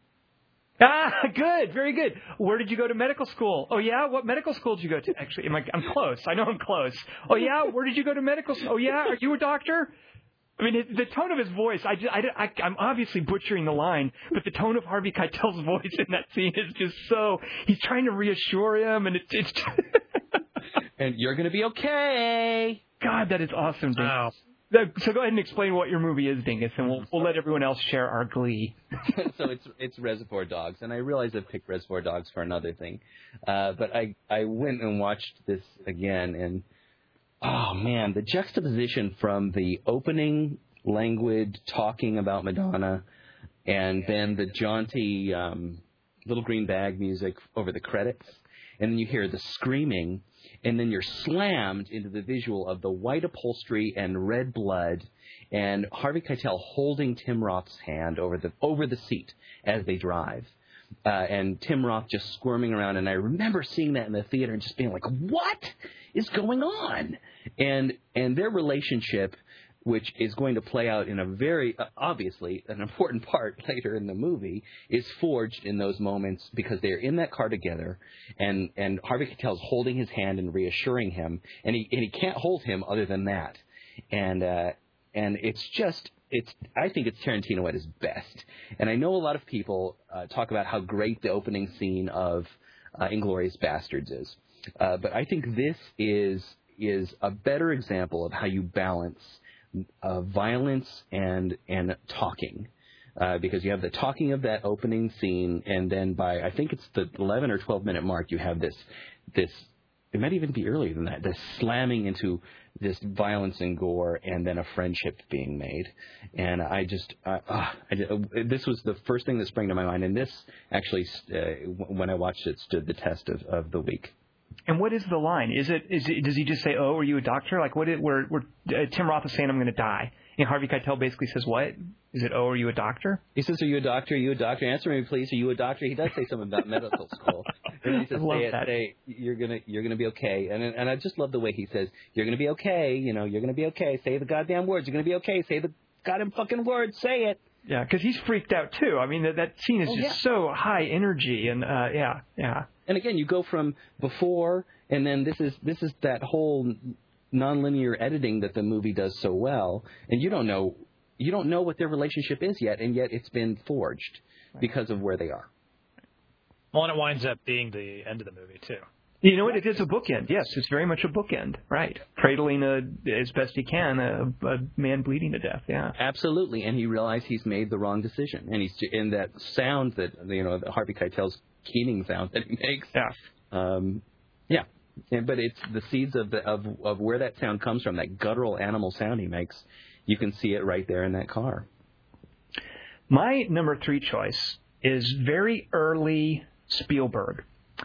Ah, good. Very good. Where did you go to medical school? Oh, yeah? What medical school did you go to? Actually, I'm close. I know I'm close. Oh, yeah? Where did you go to medical school? Oh, yeah? Are you a doctor? I mean, the tone of his voice, I'm obviously butchering the line, but the tone of Harvey Keitel's voice in that scene is just so, he's trying to reassure him, and it's and you're going to be okay. God, that is awesome, Dingus. Wow. So go ahead and explain what your movie is, Dingus, and we'll let everyone else share our glee. So it's Reservoir Dogs, and I realize I picked Reservoir Dogs for another thing, but I went and watched this again, and oh man, the juxtaposition from the opening languid talking about Madonna, and then the jaunty Little Green Bag music over the credits, and then you hear the screaming. And then you're slammed into the visual of the white upholstery and red blood, and Harvey Keitel holding Tim Roth's hand over the seat as they drive, and Tim Roth just squirming around. And I remember seeing that in the theater and just being like, "What is going on?" And their relationship, which is going to play out in a very, obviously, an important part later in the movie, is forged in those moments because they're in that car together, and Harvey Keitel's holding his hand and reassuring him, and he can't hold him other than that. And I think it's Tarantino at his best. And I know a lot of people talk about how great the opening scene of Inglourious Bastards is. But I think this is a better example of how you balance violence and talking, because you have the talking of that opening scene, and then by I think it's the 11 or 12 minute mark, you have this it might even be earlier than that, this slamming into this violence and gore, and then a friendship being made. And this was the first thing that sprang to my mind, and this actually when I watched it stood the test of the week. And what is the line? Is it does he just say, "Oh, are you a doctor?" Like where Tim Roth is saying, "I'm going to die," and Harvey Keitel basically says, "What is it? Oh, are you a doctor?" He says, "Are you a doctor? Are you a doctor? Answer me, please. Are you a doctor?" He does say something about medical school. And he says, "Say you're gonna be okay." And I just love the way he says, "You're gonna be okay. You know, you're gonna be okay. Say the goddamn words. You're gonna be okay. Say the goddamn fucking words. Say it." Yeah, because he's freaked out too. I mean, that scene is just so high energy, and yeah. And again, you go from before, and then this is that whole nonlinear editing that the movie does so well, and you don't know what their relationship is yet, and yet it's been forged because of where they are. Well, and it winds up being the end of the movie too. You know what? It is a bookend. Yes, it's very much a bookend. Right, cradling as best he can a man bleeding to death. Yeah, absolutely. And he realized he's made the wrong decision, and he's in that sound that the Harvey Keitel's keening sound that he makes. Yeah. But it's the seeds of where that sound comes from, that guttural animal sound he makes. You can see it right there in that car. My number 3 choice is very early Spielberg.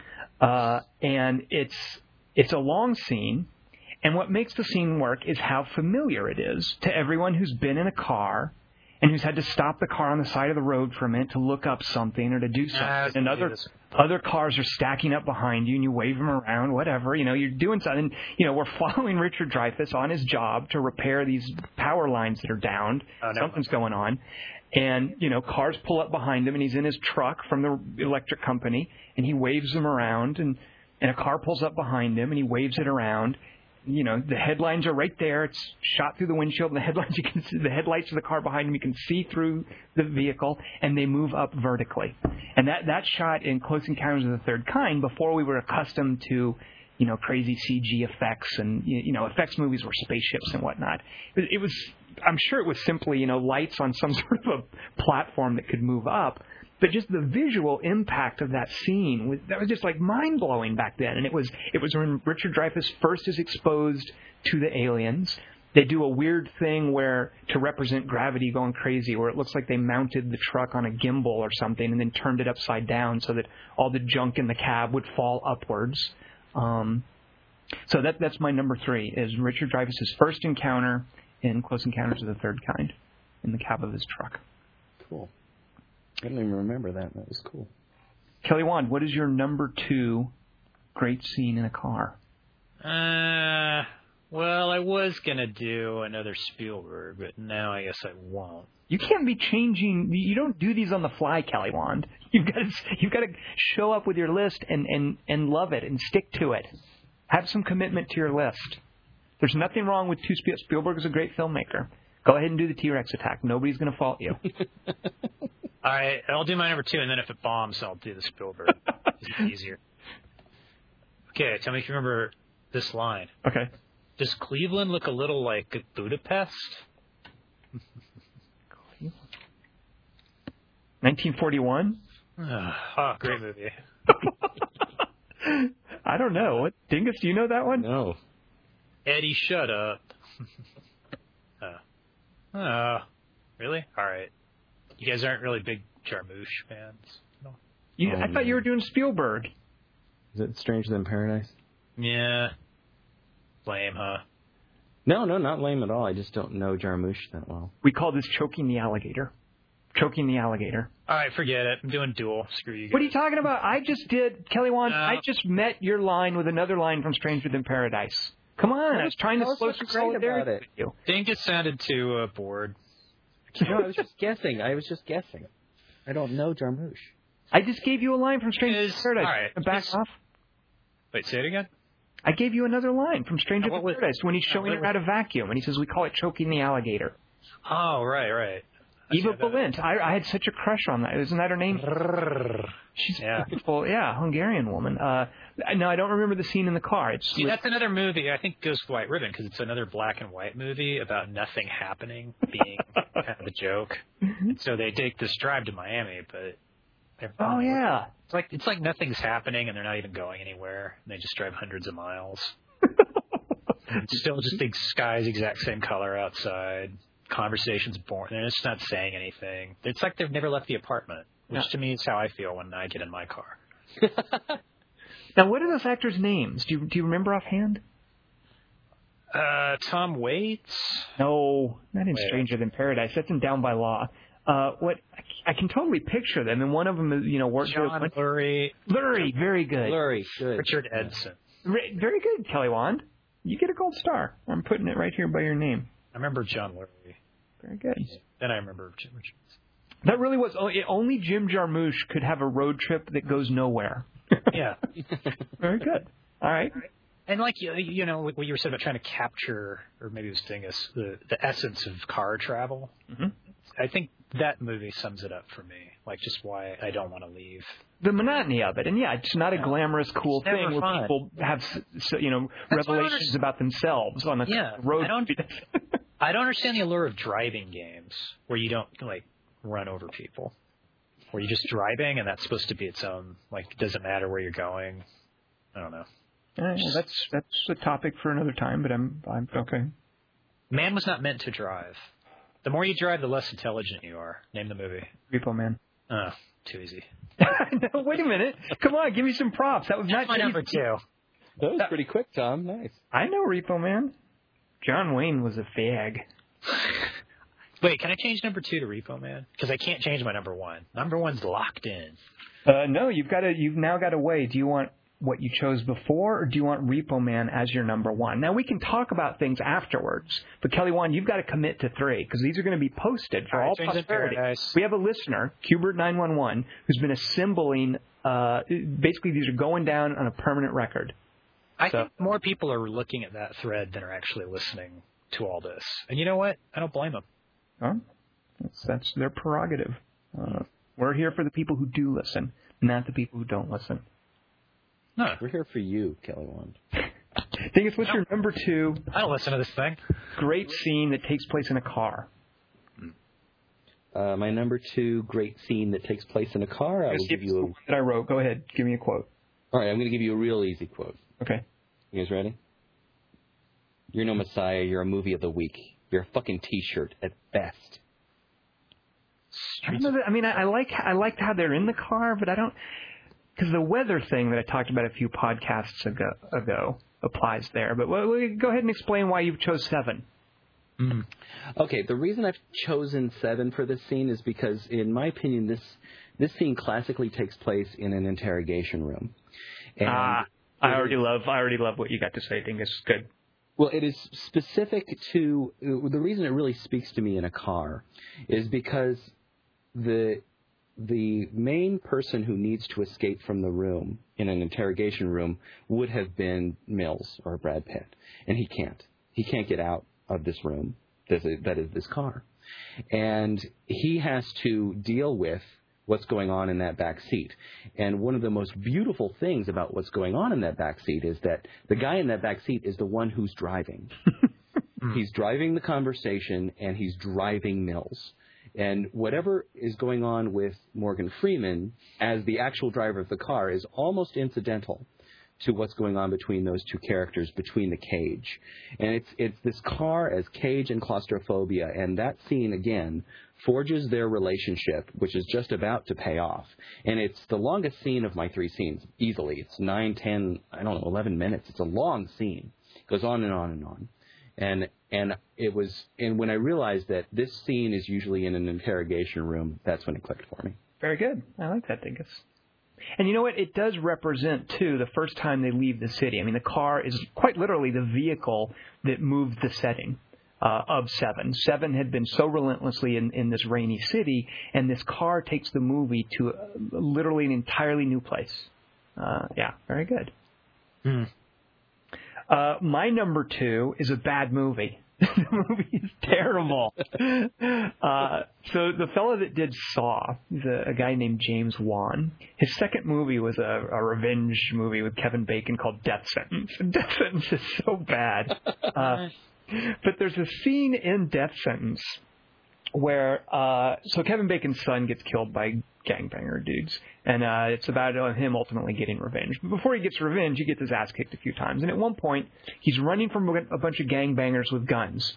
And it's a long scene, and what makes the scene work is how familiar it is to everyone who's been in a car and who's had to stop the car on the side of the road for a minute to look up something or to do something. And other cars are stacking up behind you, and you wave them around, whatever. You're doing something. We're following Richard Dreyfuss on his job to repair these power lines that are downed. Something's going on. And, cars pull up behind him, and he's in his truck from the electric company, and he waves them around, and a car pulls up behind him, and he waves it around. the headlines are right there. It's shot through the windshield, and the headlines, you can see the headlights of the car behind him. You can see through the vehicle, and they move up vertically. And that shot in Close Encounters of the Third Kind, before we were accustomed to, crazy CG effects and, effects movies were spaceships and whatnot. It was, I'm sure it was simply, lights on some sort of a platform that could move up. But just the visual impact of that scene that was just like mind blowing back then. And it was when Richard Dreyfuss first is exposed to the aliens. They do a weird thing where, to represent gravity going crazy, where it looks like they mounted the truck on a gimbal or something and then turned it upside down so that all the junk in the cab would fall upwards. So that's my number 3, is Richard Dreyfuss's first encounter in Close Encounters of the Third Kind in the cab of his truck. Cool. I don't even remember that. That was cool. Kelly Wand, what is your number 2 great scene in a car? Well, I was going to do another Spielberg, but now I guess I won't. You can't be changing. You don't do these on the fly, Kelly Wand. You've got to show up with your list and love it and stick to it. Have some commitment to your list. There's nothing wrong with Spielberg is a great filmmaker. Go ahead and do the T-Rex attack. Nobody's going to fault you. All right, I'll do my number 2, and then if it bombs, I'll do the Spielberg. It's easier. Okay, tell me if you remember this line. Okay. Does Cleveland look a little like Budapest? 1941? Oh, great movie. I don't know. What, Dingus, do you know that one? No. Eddie, shut up. Really? All right. You guys aren't really big Jarmusch fans? No. I thought you were doing Spielberg. Is it Stranger Than Paradise? Yeah. Lame, huh? No, not lame at all. I just don't know Jarmusch that well. We call this choking the alligator. Choking the alligator. All right, forget it. I'm doing Duel. Screw you guys. What are you talking about? I just did, Kelly Wand, I just met your line with another line from Stranger Than Paradise. Come on, I was trying to slow some solidarity with you. Dingus sounded too bored. No, I was just guessing. I don't know Jarmusch. I just gave you a line from Stranger Than Paradise. All right. Back off. Wait, say it again? I gave you another line from Stranger Than Paradise when he's showing her how to vacuum, and he says, we call it choking the alligator. Oh, right. Eva Balint. I had such a crush on that. Isn't that her name? She's beautiful. Yeah, Hungarian woman. No, I don't remember the scene in the car. That's another movie. I think goes White Ribbon because it's another black and white movie about nothing happening being kind of the joke. And so they take this drive to Miami, but oh yeah, it's like nothing's happening and they're not even going anywhere. And they just drive hundreds of miles. It's still just the sky's exact same color outside. Conversation's boring. They're just not saying anything. It's like they've never left the apartment, which to me is how I feel when I get in my car. Now, what are those actors' names? Do you remember offhand? Tom Waits? No, not in Stranger Than Paradise. That's in Down by Law. What I can totally picture them, and one of them is works. John Lurie. Lurie, very good. Lurie, good. Richard Edson. Very good, Kelly Wand. You get a gold star. I'm putting it right here by your name. I remember John Lurie. Very good. Then I remember Jim Richards. That really was only Jim Jarmusch could have a road trip that goes nowhere. Yeah. Very good. All right. And like what you were saying about trying to capture, or maybe it was Dingus, the essence of car travel. Mm-hmm. I think that movie sums it up for me. Like just why I don't want to leave. The monotony of it, and it's not a glamorous, cool thing where fun. People have revelations about themselves on the road. I don't understand the allure of driving games where you don't run over people, where you're just driving and that's supposed to be its own. It doesn't matter where you're going. I don't know. That's a topic for another time, but I'm okay. Man was not meant to drive. The more you drive, the less intelligent you are. Name the movie. Repo Man. Oh, too easy. No, wait a minute. Come on, give me some props. That was not my number 2. That was pretty quick, Tom. Nice. I know Repo Man. John Wayne was a fag. Wait, can I change number 2 to Repo Man? Because I can't change my number 1. Number 1's locked in. No, you've now got to weigh. Do you want what you chose before, or do you want Repo Man as your number 1? Now, we can talk about things afterwards, but Kelly Wand, you've got to commit to 3, because these are going to be posted for all posterity. We have a listener, Cubert911, who's been assembling, basically these are going down on a permanent record. I think more people are looking at that thread than are actually listening to all this. And you know what? I don't blame them. Oh, that's their prerogative. We're here for the people who do listen, not the people who don't listen. No, we're here for you, Kelly Wand. Dingus, what's your number 2? I don't listen to this thing. Great scene that takes place in a car. My number 2 great scene that takes place in a car. I will give you one that I wrote. Go ahead. Give me a quote. All right, I'm going to give you a real easy quote. Okay. You guys ready? You're no Messiah. You're a movie of the week. You're a fucking T-shirt at best. I liked how they're in the car, but I don't, because the weather thing that I talked about a few podcasts ago applies there. But go ahead and explain why you chose 7. Mm-hmm. Okay, the reason I've chosen 7 for this scene is because, in my opinion, this scene classically takes place in an interrogation room. And I already love what you got to say, Dingus. Good. Well, it is specific to the reason it really speaks to me in a car is because the main person who needs to escape from the room in an interrogation room would have been Mills or Brad Pitt, and he can't. He can't get out of this room, that is this car. And he has to deal with what's going on in that back seat. And one of the most beautiful things about what's going on in that back seat is that the guy in that back seat is the one who's driving. He's driving the conversation, and he's driving Mills. And whatever is going on with Morgan Freeman as the actual driver of the car is almost incidental to what's going on between those two characters, between the cage. And it's this car as cage and claustrophobia, and that scene, again, forges their relationship, which is just about to pay off. And it's the longest scene of my 3 scenes, easily. It's 9, 10, 11 minutes. It's a long scene. It goes on and on and on. And when I realized that this scene is usually in an interrogation room, that's when it clicked for me. Very good. I like that, Dingus. And you know what? It does represent, too, the first time they leave the city. I mean, the car is quite literally the vehicle that moved the setting of 7. 7 had been so relentlessly in this rainy city, and this car takes the movie to literally an entirely new place. Yeah, very good. My number 2 is a bad movie. The movie is terrible. So the fellow that did Saw, he's a guy named James Wan. His second movie was a revenge movie with Kevin Bacon called Death Sentence. And Death Sentence is so bad. But there's a scene in Death Sentence where so Kevin Bacon's son gets killed by gangbanger dudes, and it's about him ultimately getting revenge. But before he gets revenge, he gets his ass kicked a few times, and at one point, he's running from a bunch of gangbangers with guns,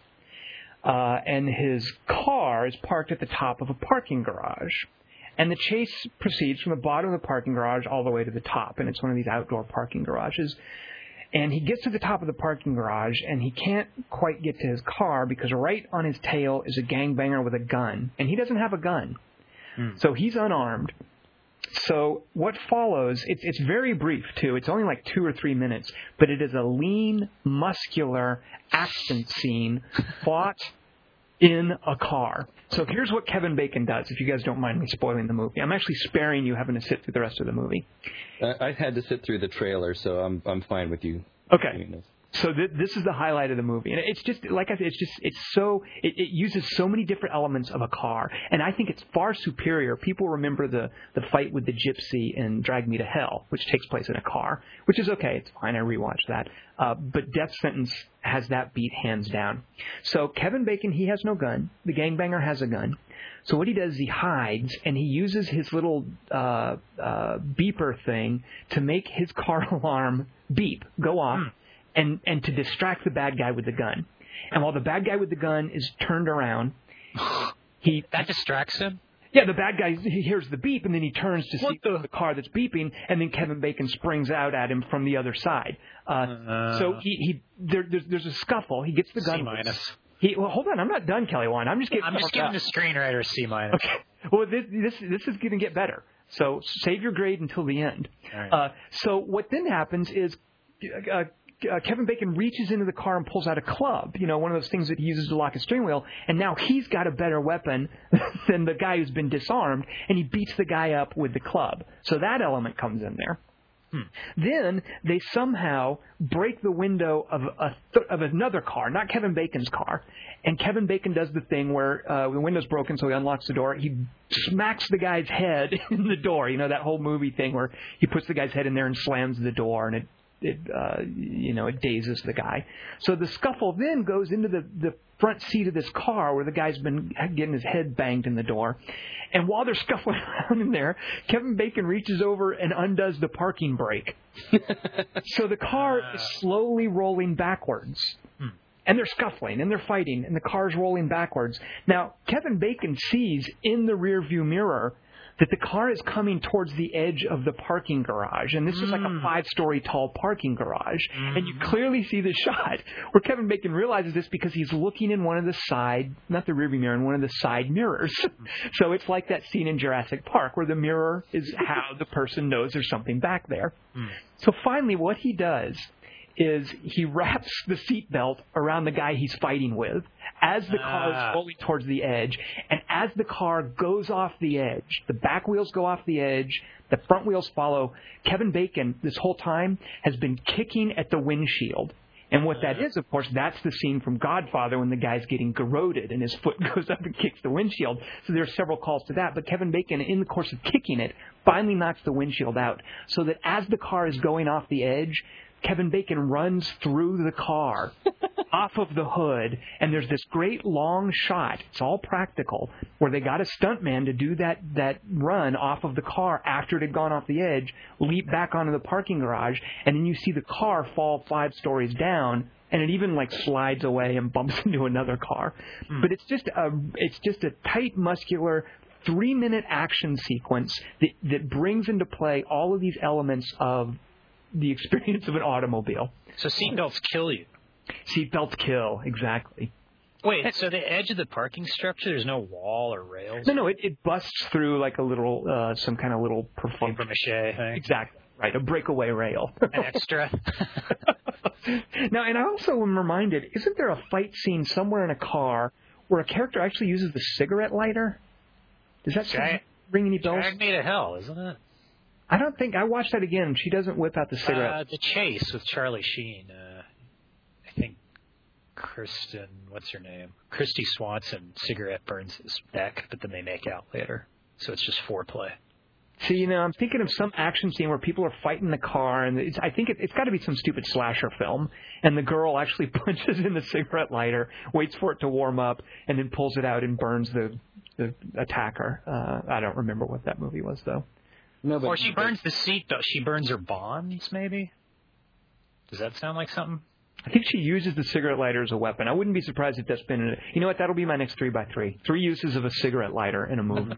and his car is parked at the top of a parking garage, and the chase proceeds from the bottom of the parking garage all the way to the top, and it's one of these outdoor parking garages. And he gets to the top of the parking garage, and he can't quite get to his car because right on his tail is a gangbanger with a gun, and he doesn't have a gun. So he's unarmed. So what follows, it's very brief, too. It's only like 2 or 3 minutes, but it is a lean, muscular action scene fought in a car. So here's what Kevin Bacon does, if you guys don't mind me spoiling the movie. I'm actually sparing you having to sit through the rest of the movie. I've had to sit through the trailer, so I'm fine with you. Okay. So this is the highlight of the movie, and it's just like I said, it uses so many different elements of a car, and I think it's far superior. People remember the fight with the gypsy in Drag Me to Hell, which takes place in a car, which is okay. It's fine. I rewatched that, but Death Sentence has that beat hands down. So Kevin Bacon, he has no gun. The gangbanger has a gun. So what he does is he hides, and he uses his little beeper thing to make his car alarm beep, go off. And to distract the bad guy with the gun. And while the bad guy with the gun is turned around, That distracts him? Yeah, the bad guy, he hears the beep, and then he turns to see the car that's beeping, and then Kevin Bacon springs out at him from the other side. So there's a scuffle. He gets the gun. C-. Well, hold on. I'm not done, Kelly Wand. I'm just giving the screenwriter a C-. Okay. Well, this is going to get better. So save your grade until the end. Right. So what then happens is Kevin Bacon reaches into the car and pulls out a club, one of those things that he uses to lock a steering wheel, and now he's got a better weapon than the guy who's been disarmed, and he beats the guy up with the club. So that element comes in there. Then they somehow break the window of another car, not Kevin Bacon's car. And Kevin Bacon does the thing where the window's broken, so he unlocks the door. He smacks the guy's head in the door. You know, that whole movie thing where he puts the guy's head in there and slams the door, and it dazes the guy. So the scuffle then goes into the front seat of this car where the guy's been getting his head banged in the door. And while they're scuffling around in there, Kevin Bacon reaches over and undoes the parking brake. So the car is slowly rolling backwards. And they're scuffling, and they're fighting, and the car's rolling backwards. Now, Kevin Bacon sees in the rearview mirror that the car is coming towards the edge of the parking garage. And this is like a 5-story tall parking garage. And you clearly see the shot where Kevin Bacon realizes this because he's looking in one of the side, not the rearview mirror, in one of the side mirrors. So it's like that scene in Jurassic Park where the mirror is how the person knows there's something back there. So finally what he does is he wraps the seatbelt around the guy he's fighting with as the car is rolling towards the edge. And as the car goes off the edge, the back wheels go off the edge, the front wheels follow. Kevin Bacon, this whole time, has been kicking at the windshield. And what that is, of course, that's the scene from Godfather when the guy's getting garroted and his foot goes up and kicks the windshield. So there are several calls to that. But Kevin Bacon, in the course of kicking it, finally knocks the windshield out. So that as the car is going off the edge, Kevin Bacon runs through the car, off of the hood, and there's this great long shot, it's all practical, where they got a stuntman to do that run off of the car after it had gone off the edge, leap back onto the parking garage, and then you see the car fall 5 stories down, and it even like slides away and bumps into another car. But it's just a tight, muscular 3-minute action sequence that brings into play all of these elements of the experience of an automobile. So seatbelts kill you. Seatbelts kill, exactly. Wait, so the edge of the parking structure, there's no wall or rails? No, it busts through like a little, some kind of little paper mache thing. Exactly, right, a breakaway rail. An extra. Now, and I also am reminded, isn't there a fight scene somewhere in a car where a character actually uses the cigarette lighter? Does that ring any bells? Drag Me to Hell, isn't it? I don't think I watched that again. She doesn't whip out the cigarette. The Chase with Charlie Sheen. I think what's her name? Christy Swanson cigarette burns his neck, but then they make out later. So it's just foreplay. See, I'm thinking of some action scene where people are fighting the car, and I think it's got to be some stupid slasher film, and the girl actually punches in the cigarette lighter, waits for it to warm up, and then pulls it out and burns the attacker. I don't remember what that movie was, though. No, or she burns the seat, though. She burns her bonds, maybe? Does that sound like something? I think she uses the cigarette lighter as a weapon. I wouldn't be surprised if that's been in it. You know what? That'll be my next 3x3. 3 uses of a cigarette lighter in a movie.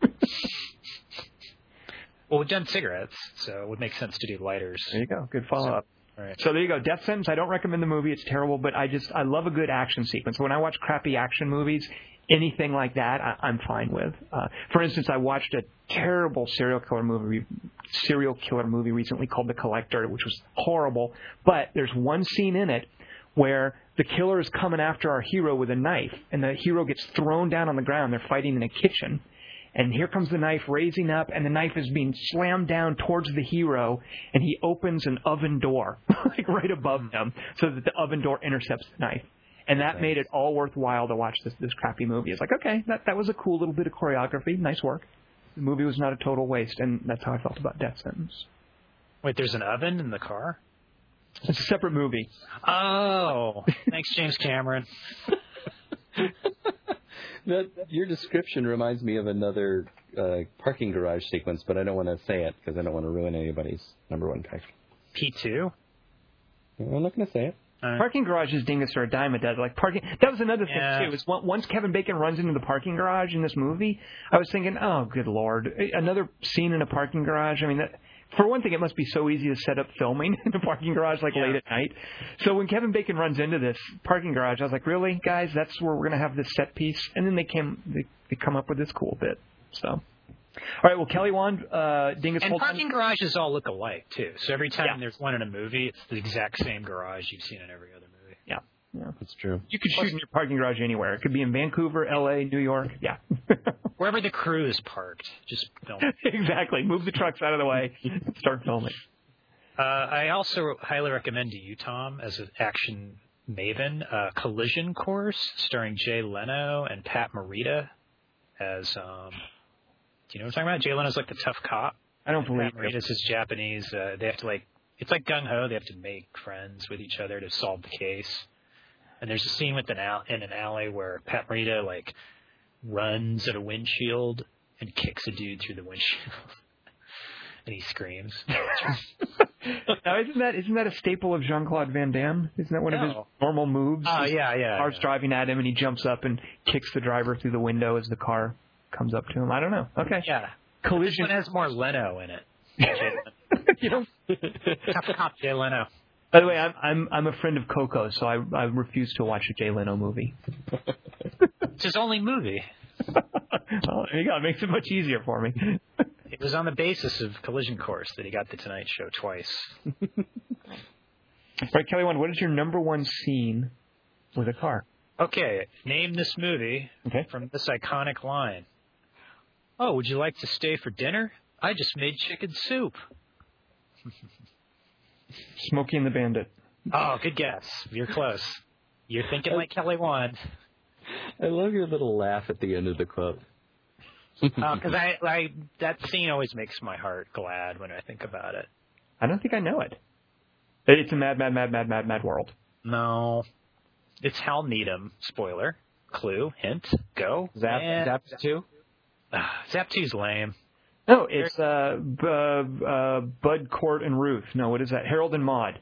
Well, we've done cigarettes, so it would make sense to do lighters. There you go. Good follow-up. All right. So there you go. Death Sentence, I don't recommend the movie. It's terrible, but I love a good action sequence. When I watch crappy action movies, anything like that, I'm fine with. For instance, I watched a terrible serial killer movie recently called The Collector, which was horrible. But there's one scene in it where the killer is coming after our hero with a knife, and the hero gets thrown down on the ground. They're fighting in a kitchen. And here comes the knife raising up, and the knife is being slammed down towards the hero, and he opens an oven door, like right above them, so that the oven door intercepts the knife. And that made it all worthwhile to watch this crappy movie. It's like, okay, that was a cool little bit of choreography. Nice work. The movie was not a total waste, and that's how I felt about Death Sentence. Wait, there's an oven in the car? It's a separate movie. Oh, thanks, James Cameron. Your description reminds me of another parking garage sequence, but I don't want to say it because I don't want to ruin anybody's number one pick. P2? I'm not going to say it. Parking garages, dingus or a dime a dozen. Like parking. That was another thing too. Is once Kevin Bacon runs into the parking garage in this movie, I was thinking, oh, good Lord, another scene in a parking garage. I mean, for one thing, it must be so easy to set up filming in a parking garage late at night. So when Kevin Bacon runs into this parking garage, I was like, really, guys, that's where we're going to have this set piece? And then they come up with this cool bit. So. All right, well, Kelly Wand, Dingus. And parking garages all look alike, too. So every time there's one in a movie, it's the exact same garage you've seen in every other movie. Yeah. That's true. You could shoot in your parking garage anywhere. It could be in Vancouver, L.A., New York. Yeah. Wherever the crew is parked, just film. Exactly. Move the trucks out of the way. Start filming. I also highly recommend to you, Tom, as an action maven, Collision Course, starring Jay Leno and Pat Morita as, do you know what I'm talking about? Jay Leno's like the tough cop. I don't believe Pat Morita's his Japanese. They have to it's like Gung Ho. They have to make friends with each other to solve the case. And there's a scene in an alley where Pat Morita runs at a windshield and kicks a dude through the windshield, and he screams. Now, isn't that a staple of Jean-Claude Van Damme? Isn't that one of his normal moves? Oh, yeah. The car's driving at him, and he jumps up and kicks the driver through the window as the car comes up to him. I don't know. Okay. Yeah. Collision. This one has more Leno in it. You know, Tough cop Jay Leno. by the way, I'm a friend of Coco, so I refuse to watch a Jay Leno movie. It's his only movie. Oh, there you go. It makes it much easier for me. It was on the basis of Collision Course that he got the Tonight Show twice. All right, Kelly, what is your number one scene with a car? Okay, name this movie from this iconic line. Oh, would you like to stay for dinner? I just made chicken soup. Smokey and the Bandit. Oh, good guess. You're close. You're thinking like Kelly Wand. I love your little laugh at the end of the quote. Because that scene always makes my heart glad when I think about it. I don't think I know it. It's a mad, mad, mad, mad, mad, mad world. No. It's Hal Needham. Spoiler. Clue. Hint. Go. Zap 2? Zap 2's lame. No, it's Bud, Court, and Ruth. No, what is that? Harold and Maude.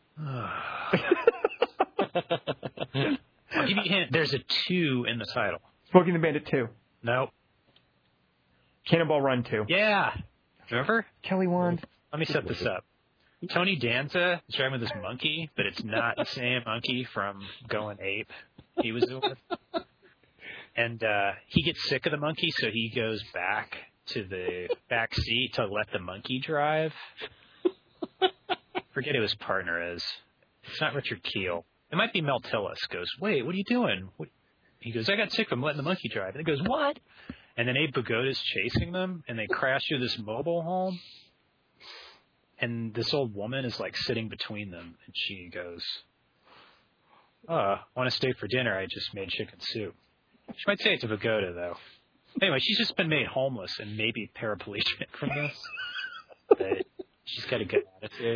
I'll give you a hint. There's a 2 in the title. Smokey and the Bandit 2. Nope. Cannonball Run 2. Yeah. Remember? Kelly Wand. Let me set this up. Tony Danza is driving with this monkey, but it's not the same monkey from Going Ape he was with. And he gets sick of the monkey, so he goes back to the back seat to let the monkey drive. Forget who his partner is. It's not Richard Kiel. It might be Mel Tillis. Goes, wait, what are you doing? He goes, I got sick of him letting the monkey drive. And he goes, what? And then Abe Vigoda's chasing them, and they crash through this mobile home. And this old woman is sitting between them, and she goes, want to stay for dinner? I just made chicken soup. She might say it to Vigoda, though. Anyway, she's just been made homeless and maybe paraplegic from this. But she's got a good attitude.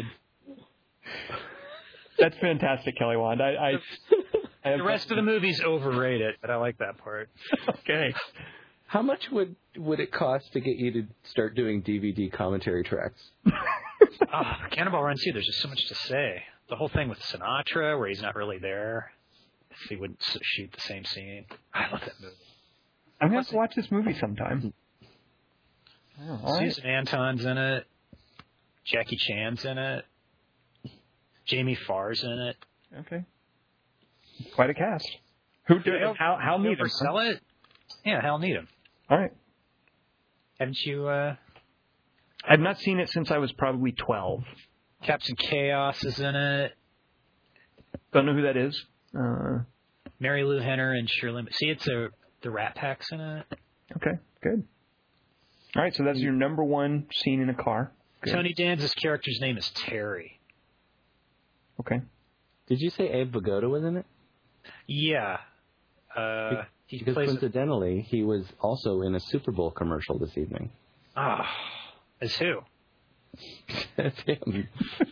That's fantastic, Kelly Wand. The rest of the movie's overrated, but I like that part. Okay. How much would it cost to get you to start doing DVD commentary tracks? Cannonball Run 2, there's just so much to say. The whole thing with Sinatra, where he's not really there. If he wouldn't shoot the same scene. I love that movie. I'm going to have to watch this movie sometime. Oh, Susan Anton's in it. Jackie Chan's in it. Jamie Farr's in it. Okay. Quite a cast. Who did it? Hal Needham. Sell it? Yeah, Hal Needham. All right. Haven't you... I've not seen it since I was probably 12. Captain Chaos is in it. Don't know who that is. Mary Lou Henner and Shirley... See, it's the Rat Pack's in it. Okay, good. All right, so that's your number one scene in a car. Good. Tony Danza's character's name is Terry. Okay. Did you say Abe Vigoda was in it? Yeah. Because coincidentally, he was also in a Super Bowl commercial this evening. As who? That's him.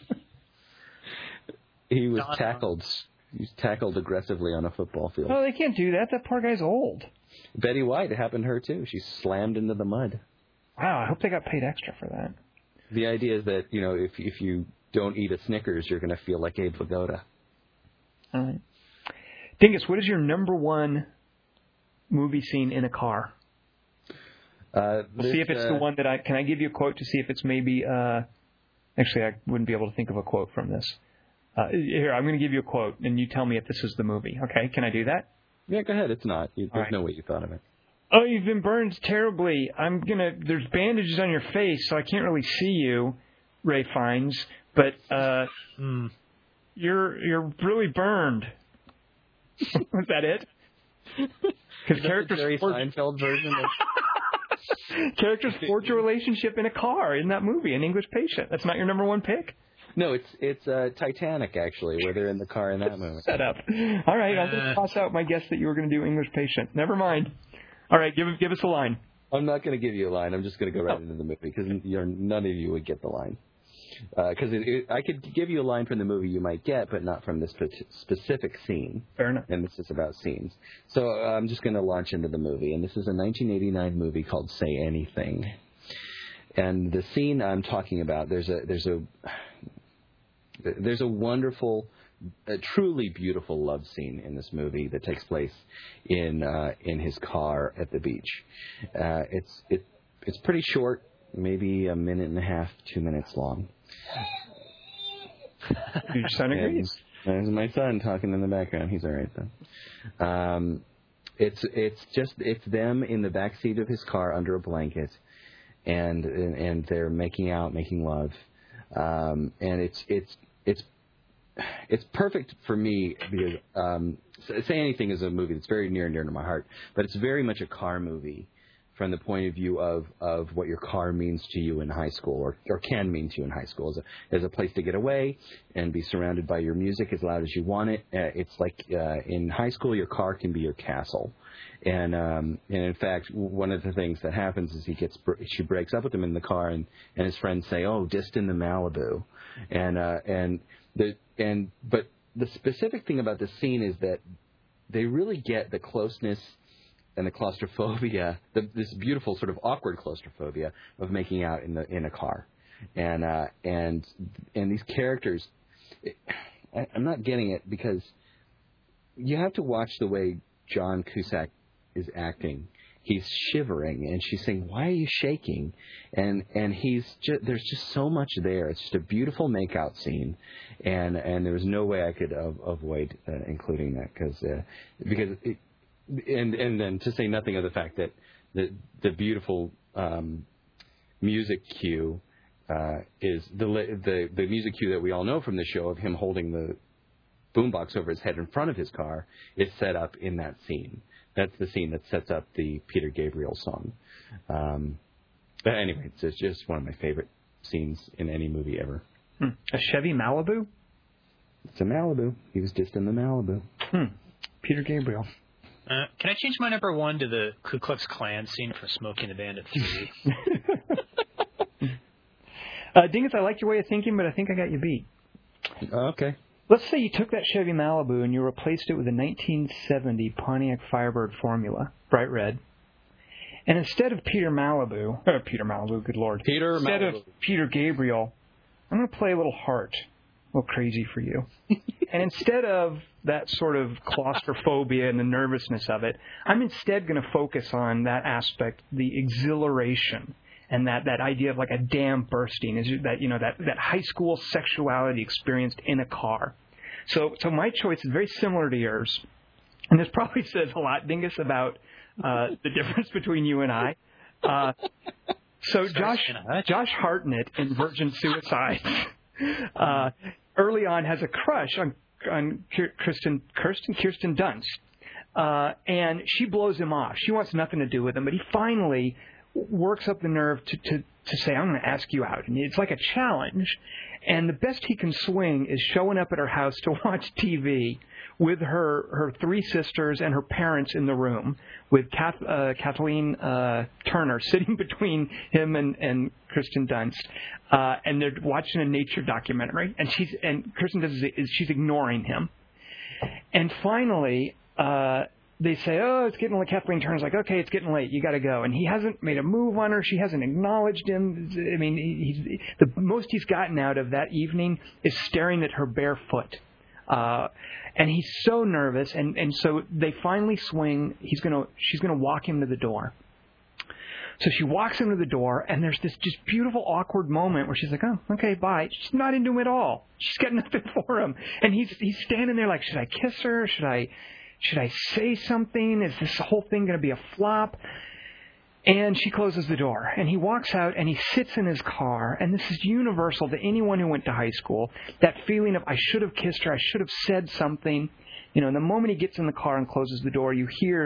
He was tackled. He was tackled aggressively on a football field. Oh, they can't do that. That poor guy's old. Betty White, it happened to her too. She slammed into the mud. Wow, I hope they got paid extra for that. The idea is that, if you don't eat a Snickers, you're going to feel like Abe Vigoda. All right. Dingus, what is your number one movie scene in a car? See if it's the one that can I give you a quote to see if it's maybe, actually I wouldn't be able to think of a quote from this. Here, I'm going to give you a quote and you tell me if this is the movie. Okay, can I do that? Yeah, go ahead. It's not. There's no way you thought of it. Oh, you've been burned terribly. There's bandages on your face, so I can't really see you, Ray Fiennes, but, you're really burned. Was that it? Because characters Jerry Seinfeld version of... Characters forge a relationship in a car in that movie, An English Patient. That's not your number one pick? No, it's Titanic actually, where they're in the car in that movie. Set up. All right, I'm going to toss out my guess that you were going to do English Patient. Never mind. All right, give us a line. I'm not going to give you a line. I'm just going to go right into the movie because none of you would get the line. Because I could give you a line from the movie you might get, but not from this specific scene. Fair enough. And this is about scenes. So I'm just going to launch into the movie. And this is a 1989 movie called Say Anything. And the scene I'm talking about, there's a wonderful, a truly beautiful love scene in this movie that takes place in his car at the beach. It's pretty short, maybe a minute and a half, 2 minutes long. Your son agrees. There's my son talking in the background. He's all right though. It's them in the back seat of his car under a blanket, and they're making out, making love, and it's perfect for me because Say Anything is a movie that's very near and dear to my heart, but it's very much a car movie from the point of view of what your car means to you in high school or can mean to you in high school as a place to get away and be surrounded by your music as loud as you want it. It's like in high school your car can be your castle. And in fact, one of the things that happens is she breaks up with him in the car and his friends say, "Oh, dissed in the Malibu." But the specific thing about this scene is that they really get the closeness and the claustrophobia, this beautiful sort of awkward claustrophobia of making out in a car, and these characters, I'm not getting it because you have to watch the way John Cusack is acting. He's shivering, and she's saying, "Why are you shaking?" And there's just so much there. It's just a beautiful makeout scene, and there was no way I could avoid including that because. And then to say nothing of the fact that the beautiful music cue is the music cue that we all know from the show of him holding the boombox over his head in front of his car is set up in that scene. That's the scene that sets up the Peter Gabriel song. But anyway, it's just one of my favorite scenes in any movie ever. A Chevy Malibu? It's a Malibu. He was just in the Malibu. Peter Gabriel. Can I change my number 1 to the Ku Klux Klan scene from Smokey and the Bandit 3? Dingus, I like your way of thinking, but I think I got you beat. Okay. Let's say you took that Chevy Malibu and you replaced it with a 1970 Pontiac Firebird Formula, bright red. And instead of Peter Malibu, good Lord. Instead of Peter Gabriel, I'm going to play a little Heart. A little crazy for you. And instead of that sort of claustrophobia and the nervousness of it, I'm instead going to focus on that aspect, the exhilaration, and that idea of like a dam bursting, is that high school sexuality experienced in a car. So my choice is very similar to yours, and this probably says a lot, Dingus, about the difference between you and I. So Josh Hartnett in Virgin Suicides early on has a crush on Kirsten Dunst, and she blows him off. She wants nothing to do with him, but he finally works up the nerve to say, "I'm going to ask you out." And it's like a challenge, and the best he can swing is showing up at her house to watch TV with her 3 sisters and her parents in the room, with Kathleen Turner sitting between him and Kirsten Dunst, and they're watching a nature documentary, and Kirsten Dunst she's ignoring him, and finally they say, "Oh, it's getting late." Kathleen Turner's like, "Okay, it's getting late. You got to go." And he hasn't made a move on her. She hasn't acknowledged him. I mean, the most he's gotten out of that evening is staring at her bare foot. And he's so nervous, and so they finally swing. She's gonna walk him to the door. So she walks him to the door, and there's this just beautiful, awkward moment where she's like, "Oh, okay, bye." She's not into him at all. She's got nothing for him, and he's standing there like, "Should I kiss her? Should I say something? Is this whole thing going to be a flop?" And she closes the door, and he walks out, and he sits in his car, and this is universal to anyone who went to high school, that feeling of, I should have kissed her, I should have said something. The moment he gets in the car and closes the door, you hear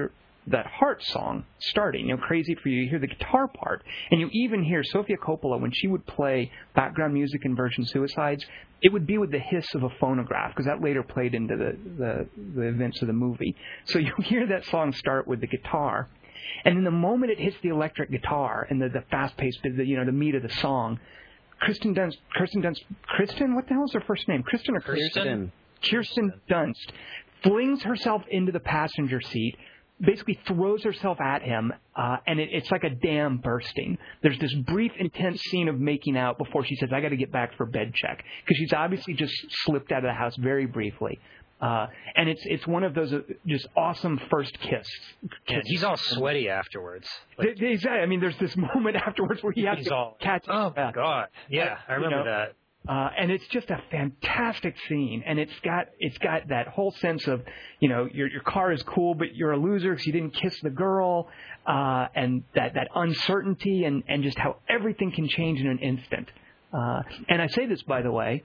that Heart song starting, Crazy for You. You hear the guitar part, and you even hear Sofia Coppola, when she would play background music in Virgin Suicides, it would be with the hiss of a phonograph, because that later played into the events of the movie. So you hear that song start with the guitar, and then the moment it hits the electric guitar and the fast-paced, the meat of the song, Kristen, what the hell is her first name? Kristen or Kirsten? Kirsten Dunst flings herself into the passenger seat, basically throws herself at him, and it's like a dam bursting. There's this brief, intense scene of making out before she says, I got to get back for bed check, because she's obviously just slipped out of the house very briefly. And it's one of those just awesome first kiss. Yeah, he's all sweaty afterwards. Exactly. I mean, there's this moment afterwards where he has to catch. Oh my God! Yeah, I remember that. And it's just a fantastic scene, and it's got that whole sense of, your car is cool, but you're a loser because you didn't kiss the girl, and that uncertainty, and just how everything can change in an instant. And I say this, by the way.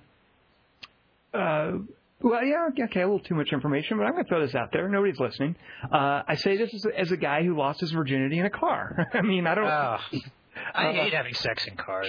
Well, yeah, okay, a little too much information, but I'm going to throw this out there. Nobody's listening. I say this as a guy who lost his virginity in a car. I mean, I don't... I hate having sex in cars.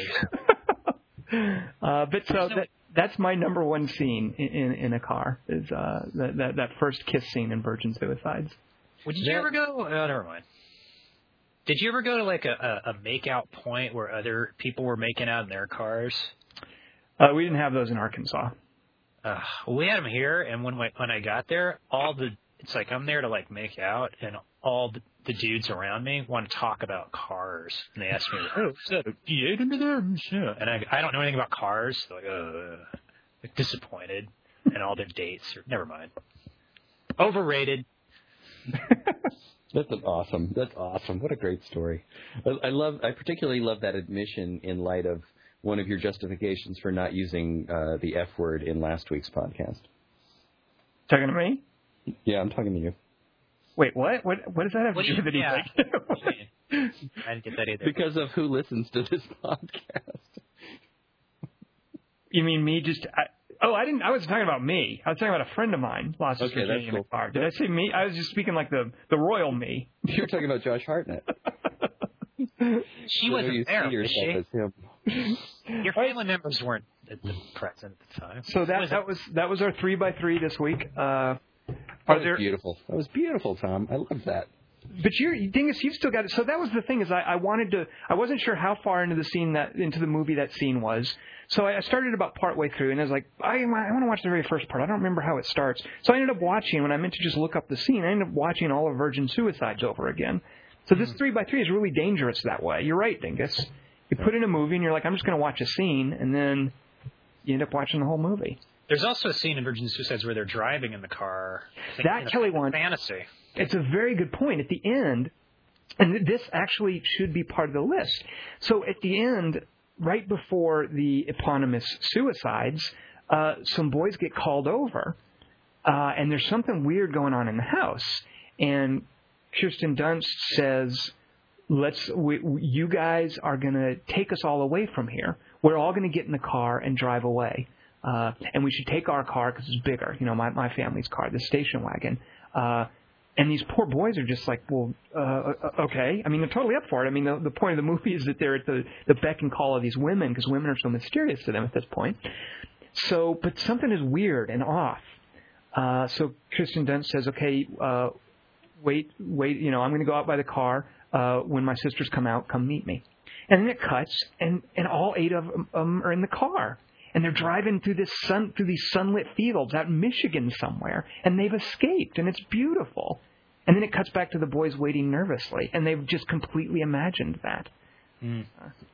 But so that's my number one scene in a car, is that first kiss scene in Virgin Suicides. Did you ever go... Oh, never mind. Did you ever go to, like, a make-out point where other people were making out in their cars? We didn't have those in Arkansas. We had them here, and when I got there, it's like I'm there to like make out, and all the dudes around me want to talk about cars, and they ask me, "Oh, is that a V8 under there?" And I don't know anything about cars, so like disappointed, and all their dates. Never mind. Overrated. That's awesome. What a great story. I particularly love that admission in light of one of your justifications for not using the F word in last week's podcast. Talking to me? Yeah, I'm talking to you. Wait, what? What does that have to do with anything? I didn't get that either. Because of who listens to this podcast. You mean me? I didn't. I wasn't talking about me. I was talking about a friend of mine lost his virginity in a car. Did I say me? I was just speaking like the royal me. You were talking about Josh Hartnett. She wasn't there, was she? As him. Your family members weren't present at the time. So that was our 3x3 this week. That was beautiful. That was beautiful, Tom. I love that. But Dingus, you've still got it. So that was the thing, is I wasn't sure how far into the movie that scene was. So I started about partway through, and I was like, I want to watch the very first part. I don't remember how it starts. So I ended up watching, when I meant to just look up the scene, I ended up watching all of Virgin Suicides over again. So this 3x3 is really dangerous that way. You're right, Dingus. You put in a movie, and you're like, I'm just going to watch a scene, and then you end up watching the whole movie. There's also a scene in Virgin Suicides where they're driving in the car. That Kelly one. Fantasy. It's a very good point. At the end, and this actually should be part of the list. So at the end, right before the eponymous suicides, some boys get called over, and there's something weird going on in the house. And Kirsten Dunst says, you guys are going to take us all away from here. We're all going to get in the car and drive away. And we should take our car because it's bigger, my family's car, the station wagon. And these poor boys are just like, well, okay. I mean, they're totally up for it. I mean, the point of the movie is that they're at the beck and call of these women, because women are so mysterious to them at this point. So, but something is weird and off. So Kirsten Dunst says, okay, wait, I'm going to go out by the car. When my sisters come out, come meet me. And then it cuts, and all 8 of them are in the car. And they're driving through these sunlit fields out in Michigan somewhere, and they've escaped, and it's beautiful. And then it cuts back to the boys waiting nervously, and they've just completely imagined that. Mm.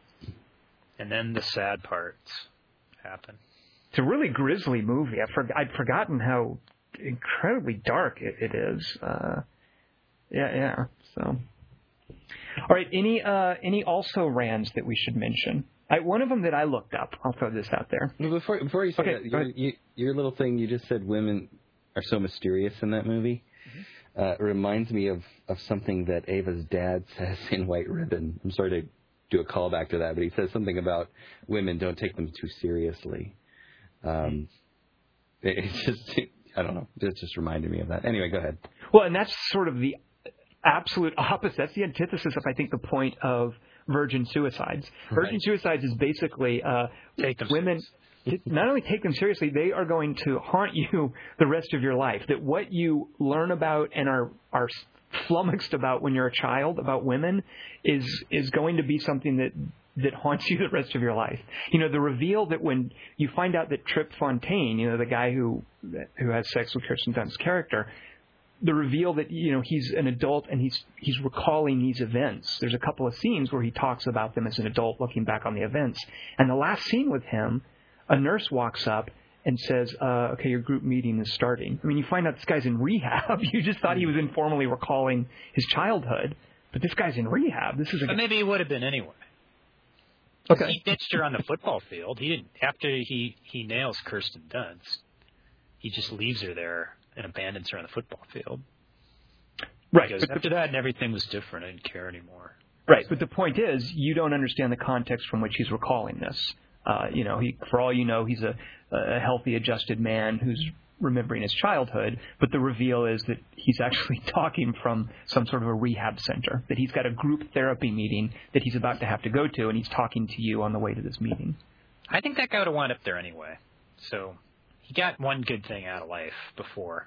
And then the sad parts happen. It's a really grisly movie. I'd forgotten how incredibly dark it is. Yeah. So, all right. Any also rans that we should mention? One of them that I looked up. I'll throw this out there. Before you say that, your little thing you just said, women are so mysterious in that movie. Reminds me of something that Ava's dad says in White Ribbon. I'm sorry to do a callback to that, but he says something about women, don't take them too seriously. It's just, I don't know. It just reminded me of that. Anyway, go ahead. Well, and that's sort of absolute opposite. That's the antithesis of, I think, the point of virgin suicides. Virgin suicides is basically women not only take them seriously, they are going to haunt you the rest of your life. That what you learn about and are flummoxed about when you're a child about women is going to be something that haunts you the rest of your life. You know, the reveal that when you find out that Trip Fontaine, you know, the guy who has sex with Kirsten Dunst's character, the reveal that, you know, he's an adult and he's recalling these events. There's a couple of scenes where he talks about them as an adult looking back on the events. And the last scene with him, a nurse walks up and says, okay, your group meeting is starting. I mean, you find out this guy's in rehab. You just thought he was informally recalling his childhood, but this guy's in rehab. But maybe he would have been anyway. Okay. He ditched her on the football field. He didn't. After he nails Kirsten Dunst, he just leaves her there and abandons her on the football field. Right. Because after that, and everything was different. I didn't care anymore. Right. But the point is, you don't understand the context from which he's recalling this. You know, for all you know, he's a healthy, adjusted man who's remembering his childhood, but the reveal is that he's actually talking from some sort of a rehab center, that he's got a group therapy meeting that he's about to have to go to, and he's talking to you on the way to this meeting. I think that guy would have wound up there anyway. So he got one good thing out of life before.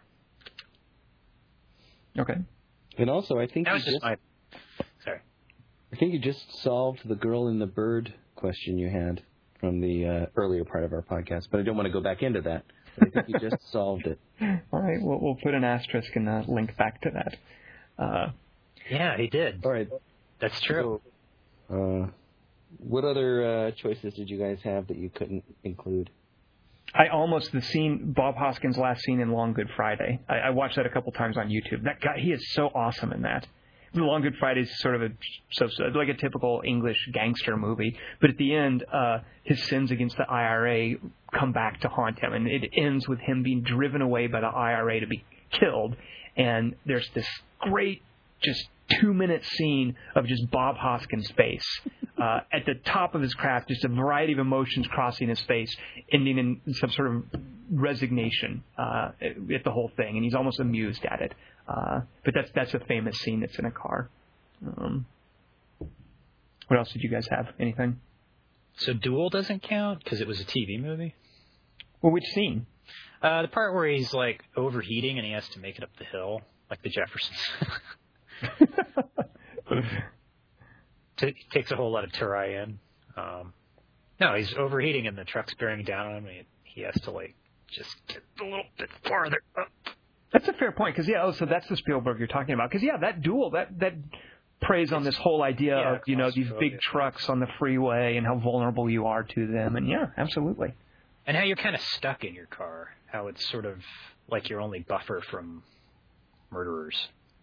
Okay. And also, I think that was sorry. I think you just solved the girl in the bird question you had from the earlier part of our podcast, but I don't want to go back into that. But I think you just solved it. All right, we'll put an asterisk and link back to that. Yeah, he did. All right. That's true. So, what other choices did you guys have that you couldn't include? Bob Hoskins' last scene in Long Good Friday. I watched that a couple times on YouTube. That guy, he is so awesome in that. Long Good Friday is sort of like a typical English gangster movie, but at the end, his sins against the IRA come back to haunt him, and it ends with him being driven away by the IRA to be killed. And there's this great, just 2-minute scene of just Bob Hoskins' face at the top of his craft, just a variety of emotions crossing his face, ending in some sort of resignation at the whole thing, and he's almost amused at it. But that's a famous scene that's in a car. What else did you guys have? Anything? So Duel doesn't count because it was a TV movie? Well, which scene? The part where he's like overheating and he has to make it up the hill, like the Jeffersons. It takes a whole lot of terrain. No, he's overheating and the truck's bearing down on him. And he has to like just get a little bit farther up. That's a fair point, because so that's the Spielberg you're talking about. Because that Duel that preys on this whole idea of these big trucks on the freeway and how vulnerable you are to them, and absolutely. And how you're kind of stuck in your car. How it's sort of like your only buffer from murderers.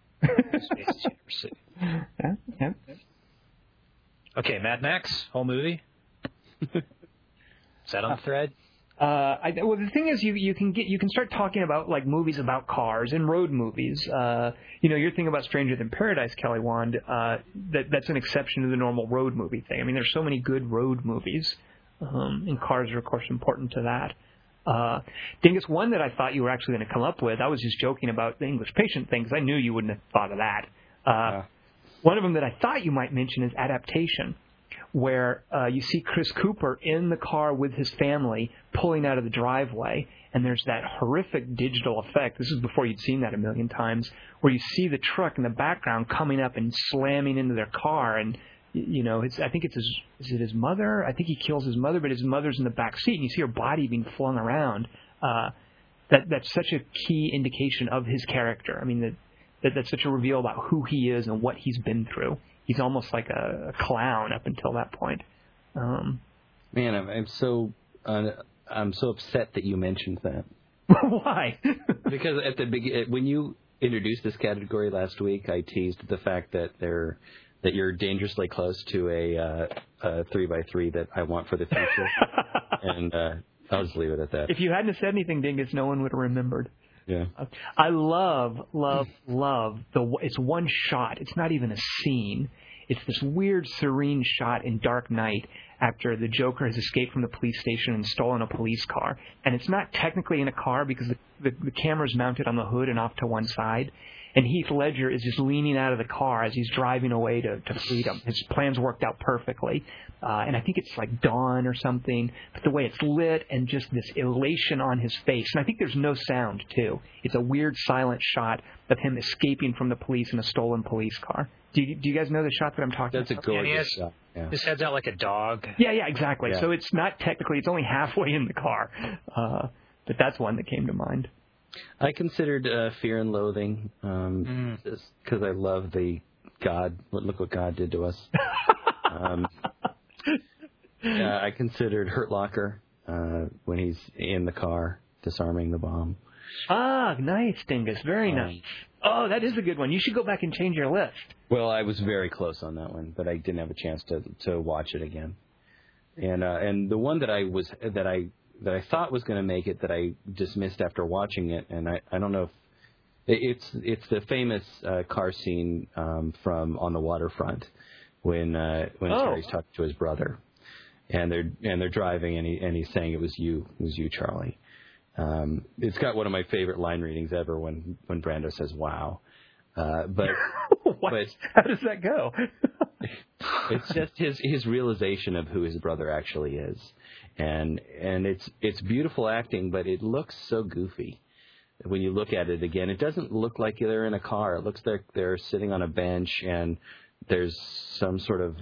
Yeah. Okay, Mad Max, whole movie. Is that on the thread? Well, the thing is, you can start talking about like movies about cars and road movies. You're thinking about Stranger Than Paradise, Kelly Wand. That's an exception to the normal road movie thing. I mean, there's so many good road movies, and cars are of course important to that. Dingus, one that I thought you were actually going to come up with. I was just joking about the English Patient thing because I knew you wouldn't have thought of that. One of them that I thought you might mention is Adaptation, where you see Chris Cooper in the car with his family pulling out of the driveway, and there's that horrific digital effect. This is before you'd seen that a million times, where you see the truck in the background coming up and slamming into their car, and I think it's his mother? I think he kills his mother, but his mother's in the back seat, and you see her body being flung around. That's such a key indication of his character. I mean, that's such a reveal about who he is and what he's been through. He's almost like a clown up until that point. Man, I'm so upset that you mentioned that. Why? Because at the when you introduced this category last week, I teased the fact that you're dangerously close to a 3x3 that I want for the future, and I'll just leave it at that. If you hadn't said anything, Dingus, no one would have remembered. Yeah. I love it's one shot. It's not even a scene. It's this weird, serene shot in Dark Knight after the Joker has escaped from the police station and stolen a police car. And it's not technically in a car because the camera's mounted on the hood and off to one side. and Heath Ledger is just leaning out of the car as he's driving away to freedom. His plans worked out perfectly, and I think it's like dawn or something, but the way it's lit and just this elation on his face, and I think there's no sound, too. It's a weird silent shot of him escaping from the police in a stolen police car. Do you guys know the shot that I'm talking about? That's a gorgeous shot. Yeah. His head's out like a dog. Yeah, exactly. Yeah. So it's not technically, it's only halfway in the car. But that's one that came to mind. I considered Fear and Loathing, just because I love the God. Look what God did to us. I considered Hurt Locker when he's in the car disarming the bomb. Ah, nice, Dingus. Very nice. Oh, that is a good one. You should go back and change your list. Well, I was very close on that one, but I didn't have a chance to watch it again. And the one that I thought was going to make it that I dismissed after watching it, and I don't know if it's the famous car scene from On the Waterfront when Terry's talking to his brother, and they're driving, and he's saying it was you, Charlie. It's got one of my favorite line readings ever when Brando says "Wow," but how does that go? It's just his realization of who his brother actually is, and it's beautiful acting, but it looks so goofy when you look at it again. It doesn't look like they're in a car. It looks like they're sitting on a bench, and there's some sort of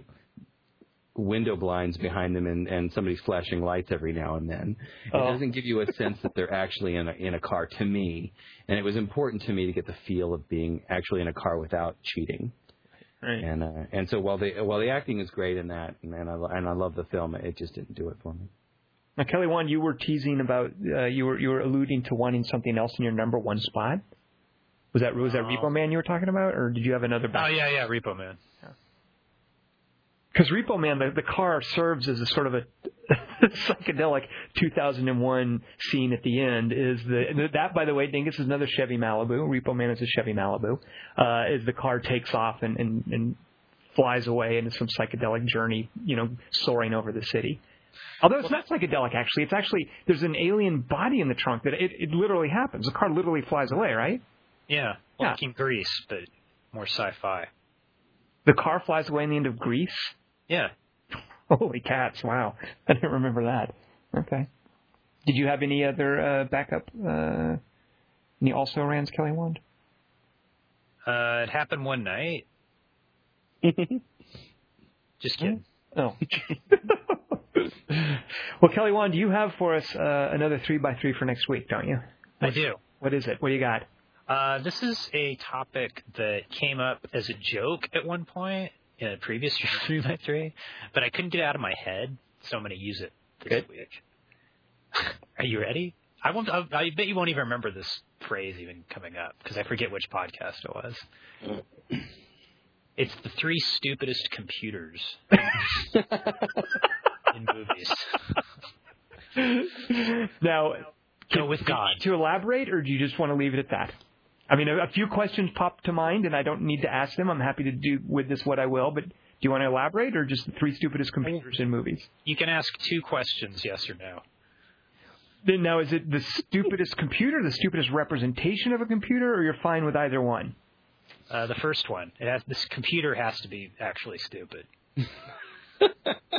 window blinds behind them, and somebody's flashing lights every now and then. It doesn't give you a sense that they're actually in a car to me, and it was important to me to get the feel of being actually in a car without cheating. Right. And so while the acting is great in that, and I love the film, it just didn't do it for me. Now, Kelly Wand, you were teasing about you were alluding to wanting something else in your number one spot. Was that Repo Man you were talking about, or did you have another? Oh yeah, Repo Man. Because Repo Man, the car serves as a sort of a psychedelic 2001 scene at the end. That, by the way, Dingus, is another Chevy Malibu. Repo Man is a Chevy Malibu. As the car takes off and flies away into some psychedelic journey, soaring over the city. Although it's not psychedelic, actually. It's actually, there's an alien body in the trunk that it literally happens. The car literally flies away, right? Yeah. Like in Grease, but more sci-fi. The car flies away in the end of Grease? Yeah. Holy cats, wow. I didn't remember that. Okay. Did you have any other backup, any also-rans, Kelly Wand? It happened one night. Just kidding. Oh. Well, Kelly Wand, you have for us another 3x3 for next week, don't you? I do. What is it? What do you got? This is a topic that came up as a joke at one point in a previous 3x3, but I couldn't get it out of my head, so I'm going to use it this week. Are you ready? I bet you won't even remember this phrase even coming up, because I forget which podcast it was. It's the 3 stupidest computers in movies. Now, go with God. To elaborate, or do you just want to leave it at that? I mean, a few questions pop to mind, and I don't need to ask them. I'm happy to do with this what I will, but do you want to elaborate, or just the 3 stupidest computers in movies? You can ask 2 questions, yes or no. Then now, is it the stupidest computer, the stupidest representation of a computer, or you're fine with either one? The first one. This computer has to be actually stupid. It's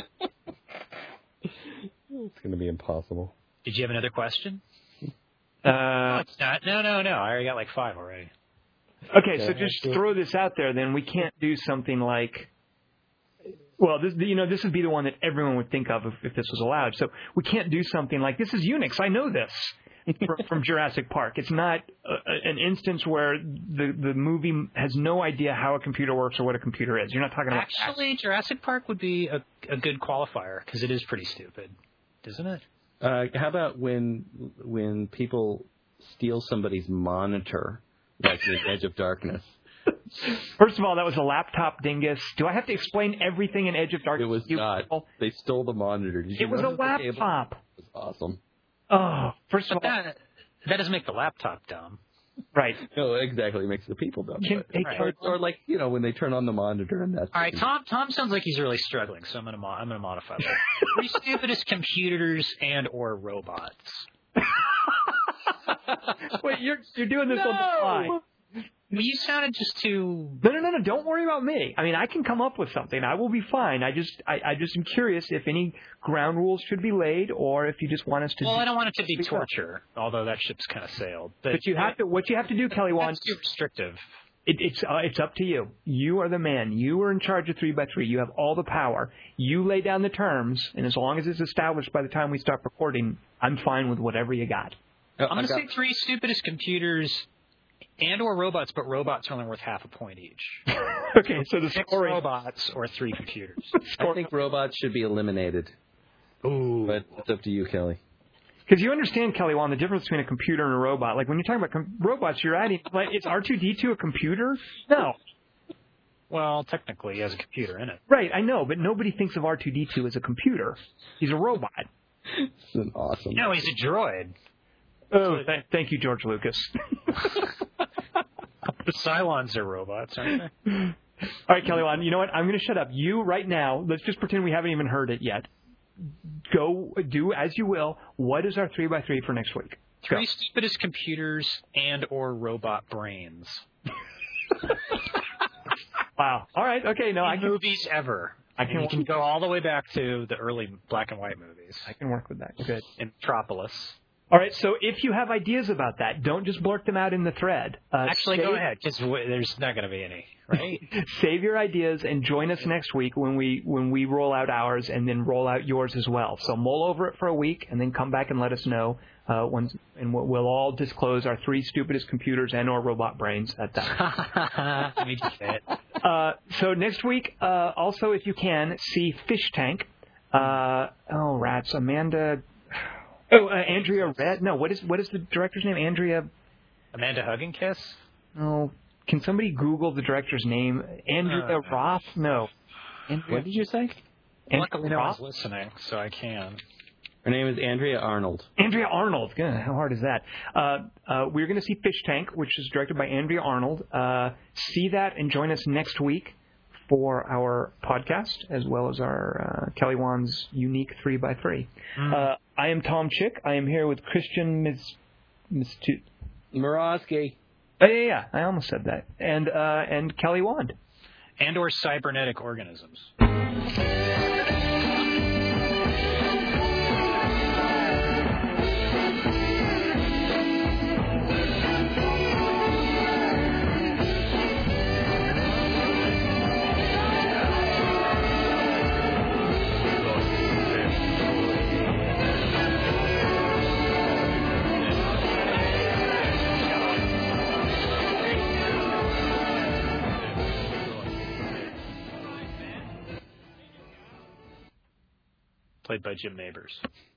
going to be impossible. Did you have another question? No, it's not. No. I already got like 5 already. Okay, so just throw this out there. Then we can't do something like. Well, this would be the one that everyone would think of if this was allowed. So we can't do something like this is Unix. I know this from Jurassic Park. It's not an instance where the movie has no idea how a computer works or what a computer is. You're not talking about. Actually, Jurassic Park would be a good qualifier because it is pretty stupid, isn't it? How about when people steal somebody's monitor, like in Edge of Darkness? First of all, that was a laptop, Dingus. Do I have to explain everything in Edge of Darkness? It was not. People? They stole the monitor. It was a laptop. It was awesome. Oh, first of all, that doesn't make the laptop dumb. Right. No, exactly. It makes the people dumb. Or like, when they turn on the monitor and that's... All right, Tom sounds like he's really struggling, so I'm gonna modify that. 3 stupidest computers and or robots. Wait, you're doing this on the fly. Well, you sounded just too... No. Don't worry about me. I mean, I can come up with something. I will be fine. I just am curious if any ground rules should be laid, or if you just want us to. Well, I don't want it to be torture, although that ship's kind of sailed. But you have to. What you have to do, Kelly Wand. That's too restrictive. It's up to you. You are the man. You are in charge of 3x3. You have all the power. You lay down the terms, and as long as it's established by the time we start recording, I'm fine with whatever you got. I'm going to say 3 stupidest computers and or robots, but robots are only worth half a point each. Okay, so the 6 scoring. robots or 3 computers. I think robots should be eliminated. Ooh. But it's up to you, Kelly. Because you understand, Kelly Wand, the difference between a computer and a robot. Like when you're talking about robots, you're adding, like, is R2-D2 a computer? No. Well, technically, he has a computer in it. Right, I know, but nobody thinks of R2-D2 as a computer. He's a robot. It's an awesome. No, he's a droid. Oh, thank you, George Lucas. The Cylons are robots, aren't they? All right, Kelly Wand, you know what? I'm going to shut up. You, right now, let's just pretend we haven't even heard it yet. Go do as you will. What is our 3x3 for next week? 3 stupidest computers and or robot brains. Wow. All right. Okay. No, I can. Movies ever. You can go all the way back to the early black and white movies. I can work with that. Good. In Metropolis. All right. So if you have ideas about that, don't just blurt them out in the thread. Actually, go ahead, because there's not going to be any. Right? Save your ideas and join us next week when we roll out ours and then roll out yours as well. So mull over it for a week and then come back and let us know and we'll all disclose our 3 stupidest computers and or robot brains at that. Me fit. So next week, also if you can, see Fish Tank. Rats. Andrea Red. No, what is the director's name? Amanda Hugginkiss? Oh. Can somebody Google the director's name? Andrea Roth? No. What did you say? Luckily, no one's listening, so I can. Her name is Andrea Arnold. Andrea Arnold. God, how hard is that? We're going to see Fish Tank, which is directed by Andrea Arnold. See that and join us next week for our podcast, as well as our Kelly Wand's unique 3x3. I am Tom Chick. I am here with Christian Murawski. Oh, yeah, I almost said that. And Kelly Wand. And or cybernetic organisms. Played by Jim Nabors.